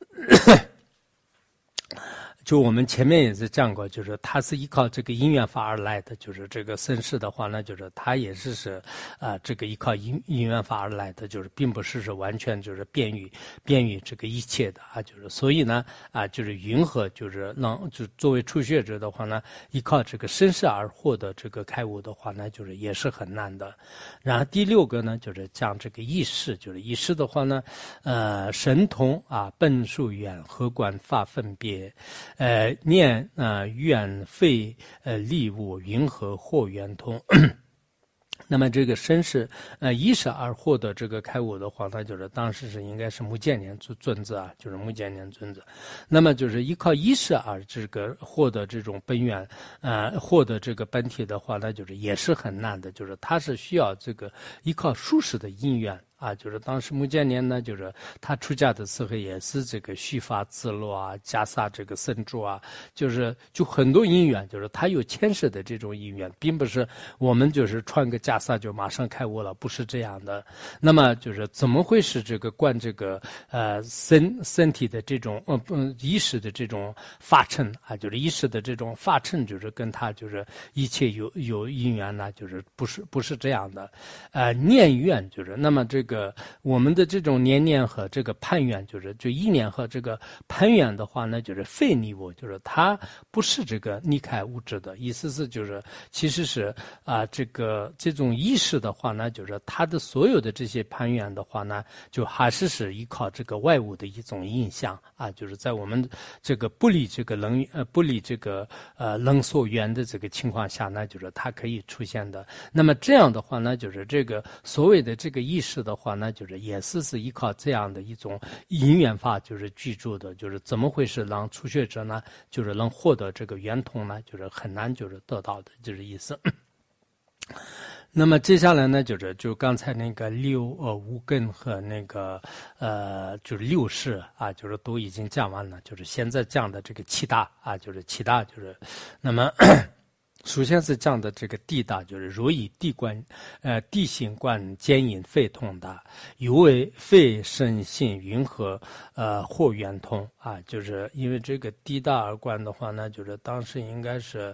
就我们前面也是讲过，就是它是依靠这个因缘法而来的，就是这个身世的话呢，就是它也是这个依靠因缘法而来的，就是并不是完全就是便于这个一切的啊，就是所以呢就是云何就是就作为初学者的话呢，依靠这个身世而获得这个开悟的话呢，就是也是很难的。然后第六个呢，就是讲这个意识，就是意识的话呢，神通啊，本数缘何观法分别。念愿废利物云何或圆通。那么这个身世意识而获得这个开悟的话，他就是当时是应该是目犍连尊者啊，就是目犍连尊者。那么就是依靠意识而这个获得这种本源获得这个本体的话，那就是也是很难的，就是他是需要这个依靠殊实的因缘。啊，就是当时目犍连呢，就是他出家的时候也是这个须发自落啊，袈裟这个僧住啊，就很多因缘，就是他有前世的这种因缘，并不是我们就是穿个袈裟就马上开悟了，不是这样的。那么就是怎么会是这个观这个身体的这种意识的这种法尘啊，就是意识的这种法尘，就是跟他就是一切有因缘呢，就是不是这样的。念愿就是那么这个我们的这种年年和这个攀援，就一年和这个攀援的话呢，就是非逆物，就是它不是这个离开物质的意思是就是其实是这种意识的话呢，就是它的所有的这些攀援的话呢，就还是依靠这个外物的一种影响啊，就是在我们这个不离这个能所缘的这个情况下呢，就是它可以出现的。那么这样的话呢，就是这个所谓的这个意识的话呢，就是也是依靠这样的一种因缘法就是居住的，就是怎么会是让初学者呢，就是能获得这个圆通呢，就是很难就是得到的，就是意思。那么接下来呢，就刚才那个五根和那个就是六识啊，就是都已经讲完了，就是现在讲的这个七大啊，就是七大就是那么。首先是讲的这个地大，就是如以地心观坚引肺通大，有为肺身心云和或圆通啊，就是因为这个地大而观的话呢，就是当时应该是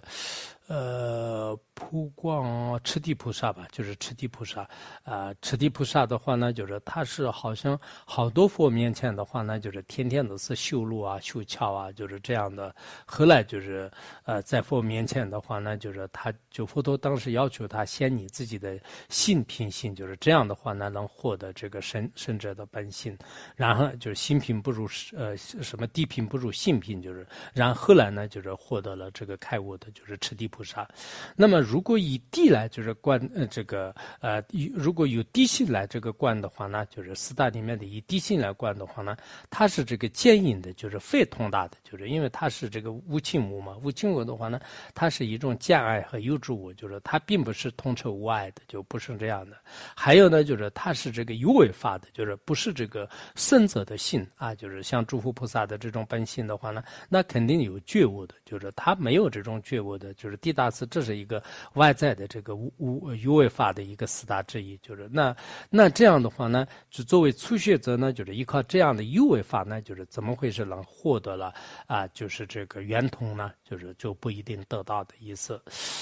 普光持地菩萨吧，就是持地菩萨持地菩萨的话呢，就是他是好像好多佛面前的话呢，就是天天都是修路啊、修桥啊，就是这样的。后来就是在佛面前的话呢，就是佛陀当时要求他先你自己的心品性，就是这样的话呢，能获得这个圣者的本性。然后就是心品不如什么地品不如心品，就是然后来呢，就是获得了这个开悟的，就是持地菩萨。那么如果以地来就是观如果有地心来这个观的话呢，就是四大里面的以地心来观的话呢，它是这个坚引的，就是非通达的，就是因为它是这个无情物嘛，无情物的话呢，它是一种见爱和有助物，就是它并不是通彻无碍的，就不是这样的。还有呢，就是它是这个有为法的，就是不是这个圣者的性啊，就是像诸佛菩萨的这种本性的话呢，那肯定有觉悟的，就是它没有这种觉悟的，就是地大寺这是一个外在的这个有为法的一个四大之一，就是那这样的话呢，就作为初学者呢，就是依靠这样的有为法呢，就是怎么会是能获得了就是这个圆通呢？就不一定得到的意思，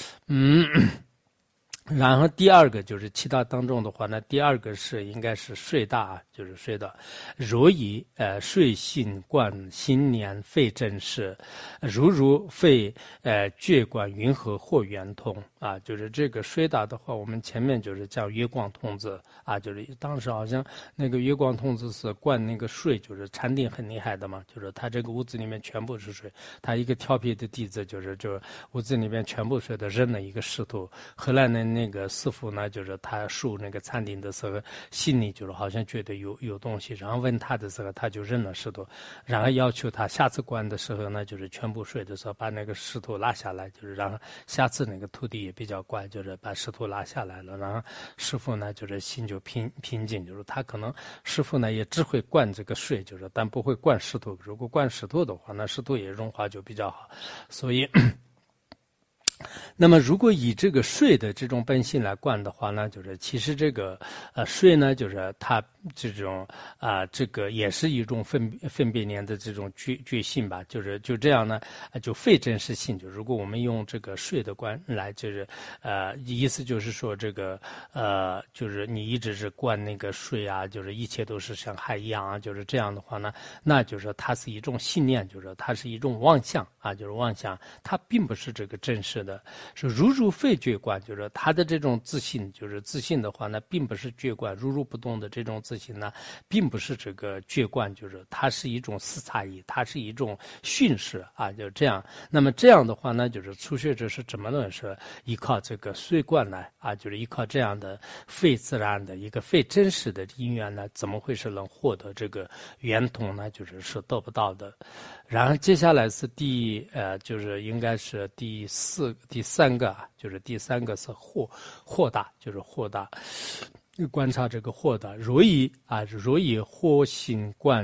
然后第二个就是其他当中的话呢，第二个是应该是睡大，就是睡大，若以睡心观心念肺真实，如肺觉观云和或圆通啊，就是这个睡大的话，我们前面就是讲月光童子啊，就是当时好像那个月光童子是灌那个水，就是禅定很厉害的嘛，就是他这个屋子里面全部是水，他一个调皮的弟子就屋子里面全部水的扔了一个石头，后来呢那个师傅呢，就是他受那个禅定的时候，心里就是好像觉得有东西，然后问他的时候，他就扔了石头，然后要求他下次关的时候呢，就是全部睡的时候把那个石头拉下来，就是然后下次那个徒弟也比较乖，就是把石头拉下来了，然后师傅呢就是心就平静，就是他可能师傅呢也只会灌这个水，就是但不会灌石头，如果灌石头的话，那石头也融化就比较好，所以。那么，如果以这个水的这种本性来观的话呢，就是其实这个水呢，就是它这种这个也是一种分别念的这种觉性吧，就这样呢，就非真实性。就如果我们用这个水的观来，就是意思就是说这个就是你一直是观那个水啊，就是一切都是像海一样啊，就是这样的话呢，那就是它是一种信念，就是它是一种妄想啊，就是妄想，它并不是这个真实的。是如非觉观，就是他的这种自信，就是自信的话呢，并不是觉观，如不动的这种自信呢，并不是这个觉观，就是它是一种思差异，它是一种训示啊，就是这样。那么这样的话呢，就是初学者是怎么呢？是依靠这个随观来啊，就是依靠这样的非自然的一个非真实的因缘呢，怎么会是能获得这个圆通呢？是得不到的。然后接下来是就是应该是第三个啊，就是第三个是豁达，就是豁达。观察这个豁达，若以豁心观，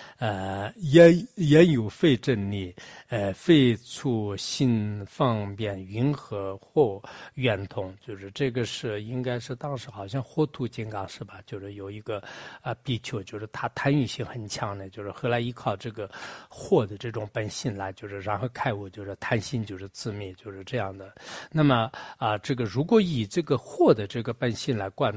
言有非正理，非处心方便云和或圆通，就是这个是应该是当时好像豁图金刚是吧？就是有一个比丘，就是他贪欲性很强的，就是后来依靠这个豁的这种本性来，就是然后开悟，就是贪心就是自灭，就是这样的。那么这个如果以这个豁的这个本性来观的话呢？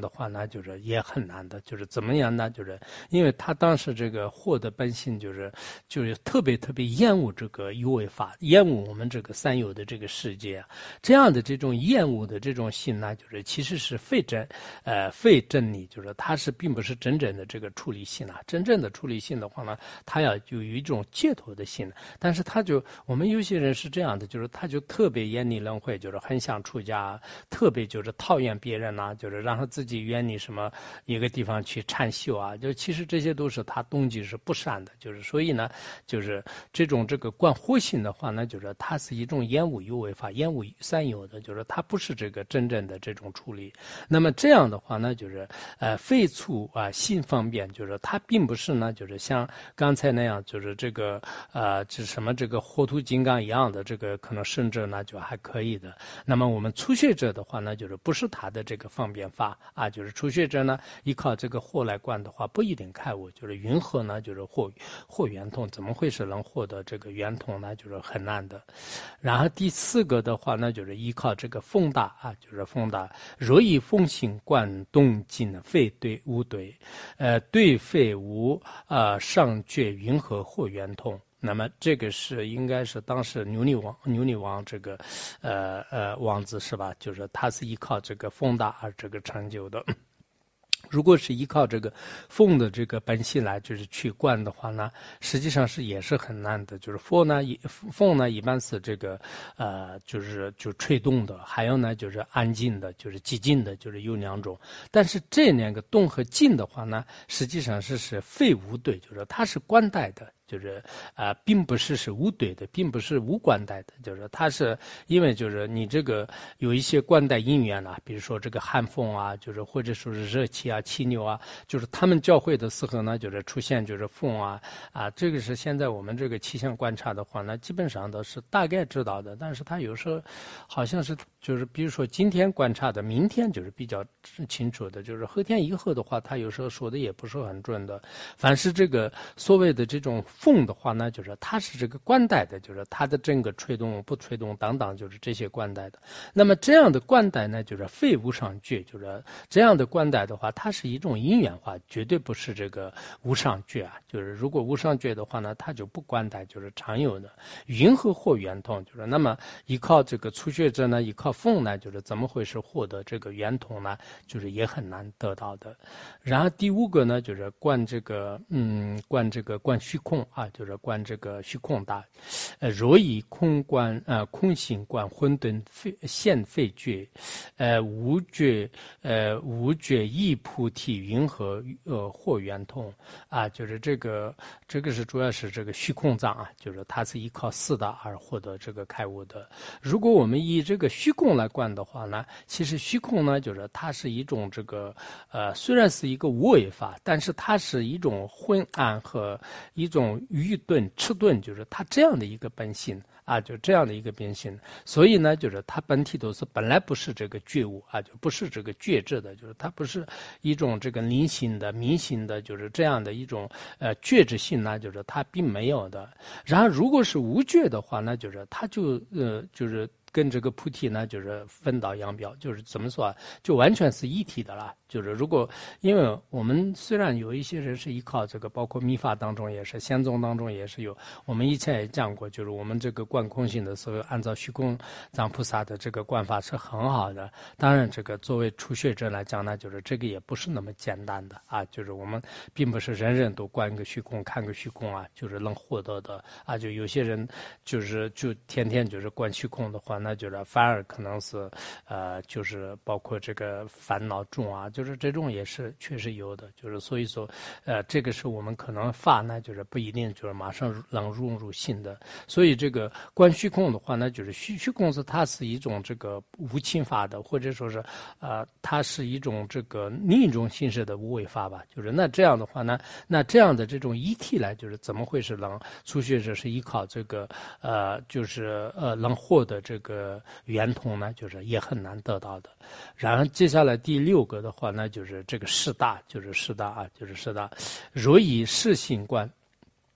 就是也很难的，就是怎么样呢？就是因为他当时这个货的本性就是特别厌恶这个有为法，厌恶我们这个三有的这个世界，这样的这种厌恶的这种心呢，就是其实是非真理，就是它是并不是真正的这个出离心啊。真正的出离心的话呢，他要有一种解脱的心，但是我们有些人是这样的，就是他就特别厌离轮回，就是很想出家，特别就是讨厌别人呐，就是让他自己远离什么一个地方去禅修啊，就其实这些都是他动机是不善的，就是所以呢，就是这个观惑心的话呢，就是它是一种厌恶有为法，厌恶三有的，就是它不是这个真正的这种处理。那么这样的话呢，就是废除心方便，就是它并不是呢，就是像刚才那样，就是这个这什么这个活土金刚一样的这个可能圣者呢就还可以的。那么我们初学者的话呢，就是不是他的这个方便法啊，就是初学者呢依靠这个惑来观的话不一定开悟，就是云何呢？就是惑圆通，怎么会是能获得这个圆通呢？就是很难的。然后第四个的话呢，就是依靠这个风大啊，就是风大。若以风行观动静，非对无对，对非无上觉云何惑圆通。那么这个应该是当时牛女王这个王子是吧？就是他是依靠这个风大而这个成就的。如果是依靠这个风的这个本性来就是去观的话呢，实际上也是很难的。就是风呢一般是这个就吹动的，还有呢就是安静的，就是寂静的，就是有两种。但是这两个动和静的话呢，实际上是非无对，就是它是观待的。就是并不是无对的，并不是无观待的，就是它是因为就是你这个有一些观待因缘啊，比如说这个寒风啊，就是或者说是热气啊、气流啊，就是他们交汇的时候呢，就是出现就是风啊，这个是现在我们这个气象观察的话呢，基本上都是大概知道的，但是它有时候好像是就是比如说今天观察的，明天就是比较清楚的，就是后天以后的话，它有时候说的也不是很准的。凡是这个所谓的这种风的话呢，就是它是这个观待的，就是它的整个吹动不吹动等等，就是这些观待的。那么这样的观待呢，就是非无上觉，就是这样的观待的话，它是一种因缘化，绝对不是这个无上觉啊。就是如果无上觉的话呢，它就不观待，就是常有的云何或圆通，就是那么依靠这个初学者呢，依靠风呢，就是怎么会是获得这个圆通呢？就是也很难得到的。然后第五个呢，就是观虚空啊，就是观这个虚空大。若以空观空性观混沌现废觉，无觉亦菩提云何或圆通啊？就是这个是主要是这个虚空藏啊，就是它是依靠四大而获得这个开悟的。如果我们以这个虚空来观的话呢，其实虚空呢，就是它是一种这个虽然是一个无为法，但是它是一种昏暗和一种愚钝、迟钝，就是它这样的一个本性啊，就这样的一个本性。所以呢，就是它本体都是本来不是这个觉悟啊，就不是这个觉知的，就是它不是一种这个灵性的、明性的，就是这样的一种觉知性呢，就是它并没有的。然后如果是无觉的话呢，就是它就是跟这个菩提呢，就是分道扬镳，就是怎么说啊，就完全是一体的了。就是如果因为我们虽然有一些人是依靠这个，包括密法当中也是，仙宗当中也是有，我们以前也讲过，就是我们这个观空性的时候，按照虚空藏菩萨的这个观法是很好的。当然，这个作为初学者来讲呢，就是这个也不是那么简单的啊，就是我们并不是人人都观个虚空、看个虚空啊，就是能获得的啊。就有些人就天天就是观虚空的话，那就是反而可能是就是包括这个烦恼重啊。就是这种也是确实有的，就是所以说，这个是我们可能法呢，就是不一定就是马上能融入心的。所以这个观虚空的话呢，就是虚空它是一种这个无侵法的，或者说是它是一种这个另一种形式的无为法吧。就是那这样的话呢，那这样的这种一体来，就是怎么会是能初学者是依靠这个就是能获得这个圆通呢？就是也很难得到的。然后接下来第六个的话，那就是这个四大，就是四大啊，就是四大。若以世性观，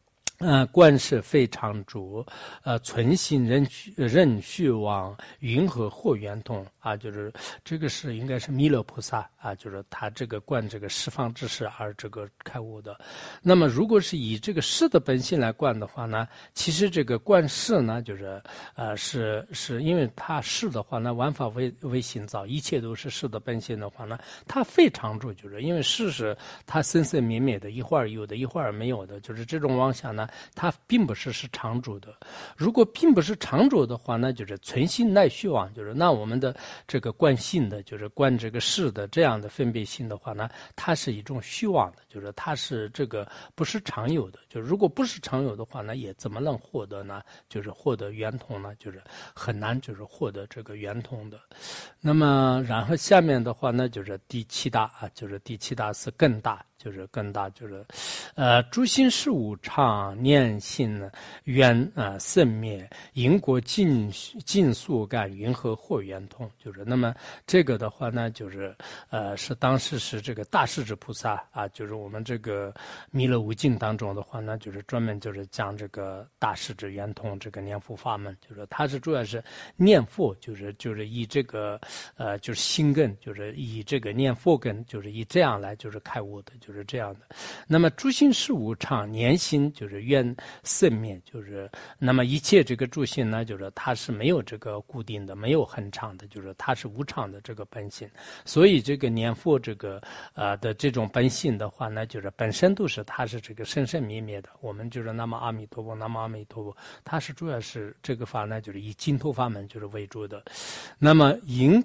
观世非常主，存心任续往云何或圆通啊，就是这个是应该是弥勒菩萨啊，就是他这个观这个十方之事而这个开悟的。那么如果是以这个事的本性来观的话呢，其实这个观事呢，就是是因为他事的话呢，万法唯心造，一切都是事的本性的话呢，它非常住，就是因为事是它生生灭灭的，一会儿有的，一会儿没有的，就是这种往下呢。它并不是常住的，如果并不是常住的话，那就是存心耐虚妄，就是那我们的这个观性的，就是观这个事的这样的分别性的话呢，它是一种虚妄的，就是它是这个不是常有的，就是如果不是常有的话呢，也怎么能获得呢？就是获得圆通呢？就是很难，就是获得这个圆通的。那么然后下面的话呢，就是第七大啊，就是第七大是更大。就是更大，就是诸行事无常，念心缘生灭，因果尽速感云何或圆通，就是那么这个的话呢，就是是当时是这个大势至菩萨啊，就是我们这个弥勒无尽当中的话呢，就是专门就是讲这个大势至圆通这个念佛法门，就是它是主要是念佛，就是以这个就是心根，就是以这个念佛根，就是以这样来就是开悟的，就是这样的。那么诸行事无常，念心就是缘生灭，就是那么一切这个诸行呢，就是它是没有这个固定的，没有恒常的，就是它是无常的这个本性。所以这个念佛这个的这种本性的话呢，就是本身都是它是这个生生灭灭的。我们就是南无阿弥陀佛，南无阿弥陀佛，它是主要是这个法呢，就是以净土法门就是为主的。那么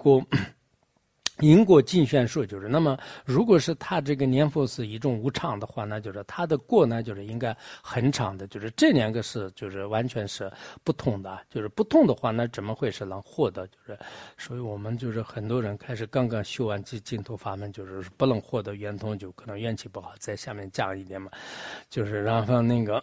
因果尽宣说，就是那么如果是他这个念佛是一种无常的话，那就是他的过呢，就是应该很长的，就是这两个是就是完全是不同的，就是不同的话，那怎么会是能获得？就是所以我们就是很多人开始刚刚修完净土法门，就是不能获得圆通，就可能运气不好，在下面讲一点嘛，就是然后那个。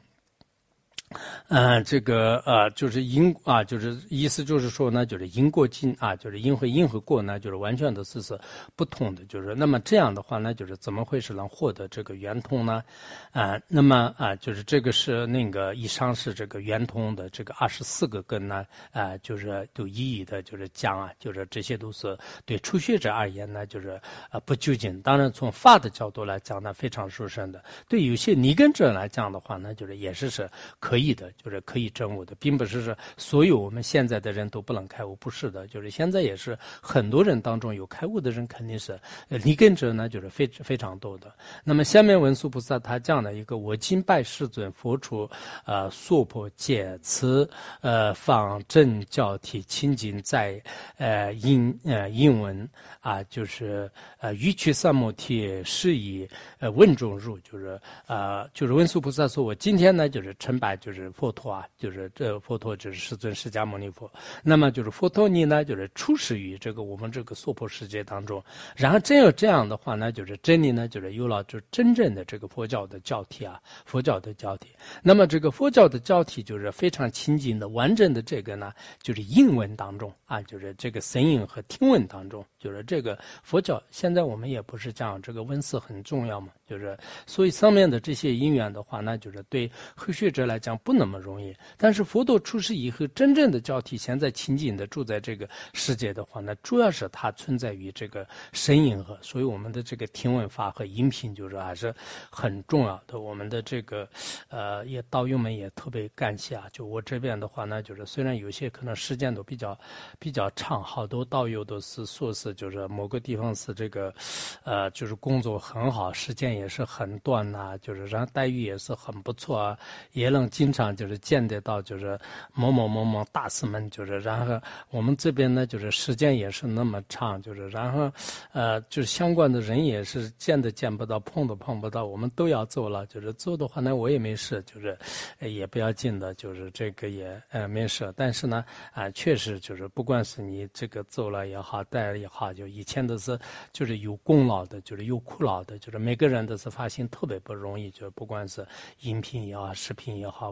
这个就是因啊，就是意思就是说呢，就是因果尽啊，就是因和果呢，就是完全的是不同的，就是那么这样的话呢，就是怎么会是能获得这个圆通呢？那么就是这个是那个以上是这个圆通的这个24个根呢，就是都一一的就是讲啊，就是这些都是对初学者而言呢，就是不究竟。当然从法的角度来讲呢，非常殊胜的。对有些泥根者来讲的话呢，就是也是可以的，就是可以证悟的，并不是所有我们现在的人都不能开悟，不是的，就是现在也是很多人当中有开悟的人，肯定是泥根者呢，就是非常多的。那么下面文殊菩萨他讲了一个：我今拜世尊，佛出娑婆界，此方正教体清净在英文啊，就是欲取三摩提，是以问中入，就是文殊菩萨说，我今天呢就是称拜就是佛陀啊，就是这佛陀就是世尊释迦牟尼佛。那么就是佛陀你呢就是出世于这个我们这个娑婆世界当中，然后真有这样的话呢，就是真理呢就是有了就真正的这个佛教的教体啊，佛教的教体。那么这个佛教的教体就是非常清净的完整的这个呢，就是印文当中啊，就是这个神印和听闻当中，就是这个佛教。现在我们也不是讲这个文字很重要嘛，就是所以上面的这些因缘的话呢，就是对后学者来讲不那么容易。但是佛陀出世以后，真正的教体现在清净的住在这个世界的话呢，主要是它存在于这个声音和，所以我们的这个听闻法和音频就是还是很重要的。我们的这个也道友们也特别感谢啊。就我这边的话呢，就是虽然有些可能时间都比较长，好多道友都是说是就是某个地方是这个就是工作很好，时间也是很短呐，就是然后待遇也是很不错啊，也能经常就是见得到就是某大师们，就是然后我们这边呢就是时间也是那么长，就是然后就是相关的人也是见不到，碰不到，我们都要走了，就是走的话呢我也没事，就是也不要紧的，就是这个也没事。但是呢确实就是不管是你这个走了也好，带了也好，就以前都是就是有功劳的，就是有苦劳的，就是每个人都是发心特别不容易，就是不管是音频也好，视频也好，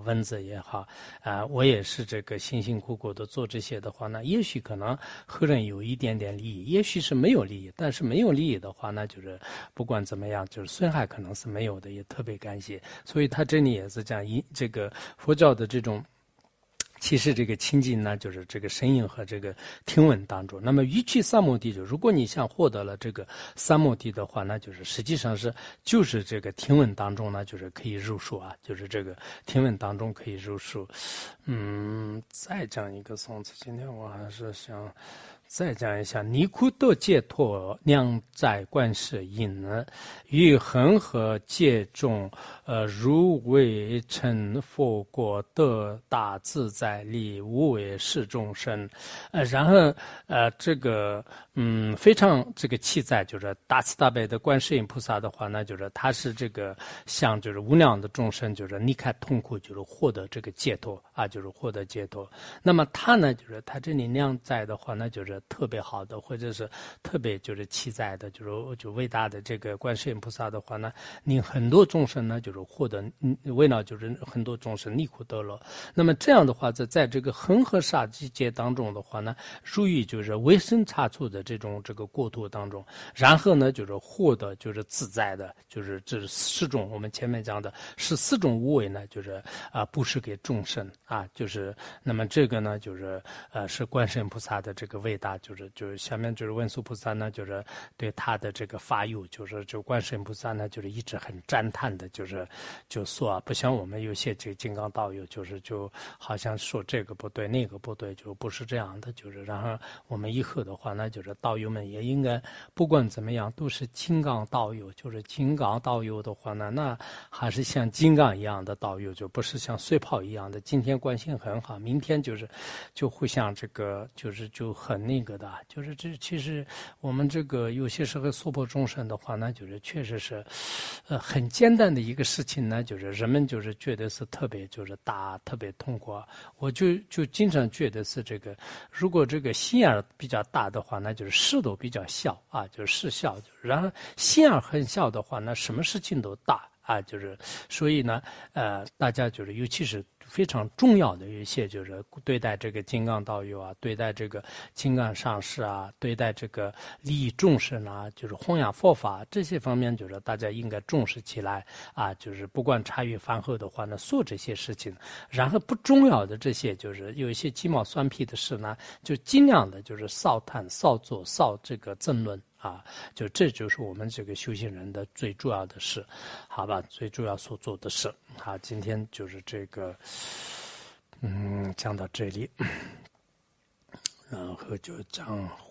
蚊子也好，我也是这个辛辛苦苦的做这些的话呢，也许可能个人有一点点利益，也许是没有利益，但是没有利益的话呢，就是不管怎么样，就是损害可能是没有的，也特别感谢。所以他这里也是讲这个佛教的这种。其实这个清净呢，就是这个声音和这个听闻当中。那么语气三摩地，就如果你想获得了这个三摩地的话，那就是实际上就是这个听闻当中呢，就是可以入数啊，就是这个听闻当中可以入数。再讲一个颂词，今天我还是想。再讲一下，尼库多解脱量在观世音呢，于恒河界中，如为成佛果得大自在力，无为是众生。然后这个非常这个气在就是大慈大悲的观世音菩萨的话呢，就是他是这个像就是无量的众生，就是离开痛苦，就是获得这个解脱啊，就是获得解脱。那么他呢，就是他这里量在的话呢，就是特别好的，或者是特别就是期待的，就伟大的这个观世音菩萨的话呢，令很多众生呢就是获得为了就是很多众生离苦得乐。那么这样的话，在这个恒河沙界当中的话呢，属于就是微生差处的这个国土当中，然后呢就是获得就是自在的，就是这四种我们前面讲的14种无为呢，就是布施给众生啊，就是那么这个呢就是是观世音菩萨的这个伟大，就是下面就是文殊菩萨呢，就是对他的这个法有，就观世音菩萨呢，就是一直很赞叹的，就说不像我们有些这个金刚道友，就好像说这个不对那个不对，就不是这样的，就是然后我们以后的话呢，就是道友们也应该不管怎么样都是金刚道友，就是金刚道友的话呢，那还是像金刚一样的道友，就不是像碎炮一样的，今天关系很好，明天就互相这个就很那个的，就是这其实我们这个有些时候娑婆众生的话呢，就是确实是，很简单的一个事情呢，就是人们就是觉得是特别就是大特别痛苦，我就经常觉得是这个，如果这个心眼比较大的话，那就是事都比较小啊，就是事小，然后心眼很小的话，那什么事情都大。啊，就是所以呢，大家就是尤其是非常重要的一些，就是对待这个金刚道友啊，对待这个金刚上师啊，对待这个利益众生啊，就是弘扬佛法这些方面，就是大家应该重视起来啊，就是不管茶余饭后的话呢，做这些事情，然后不重要的这些，就是有一些鸡毛蒜皮的事呢，就尽量的就是少谈少做少这个争论。啊，这就是我们这个修行人的最主要的事，好吧？最主要所做的事。好，今天就是这个，讲到这里，然后就讲。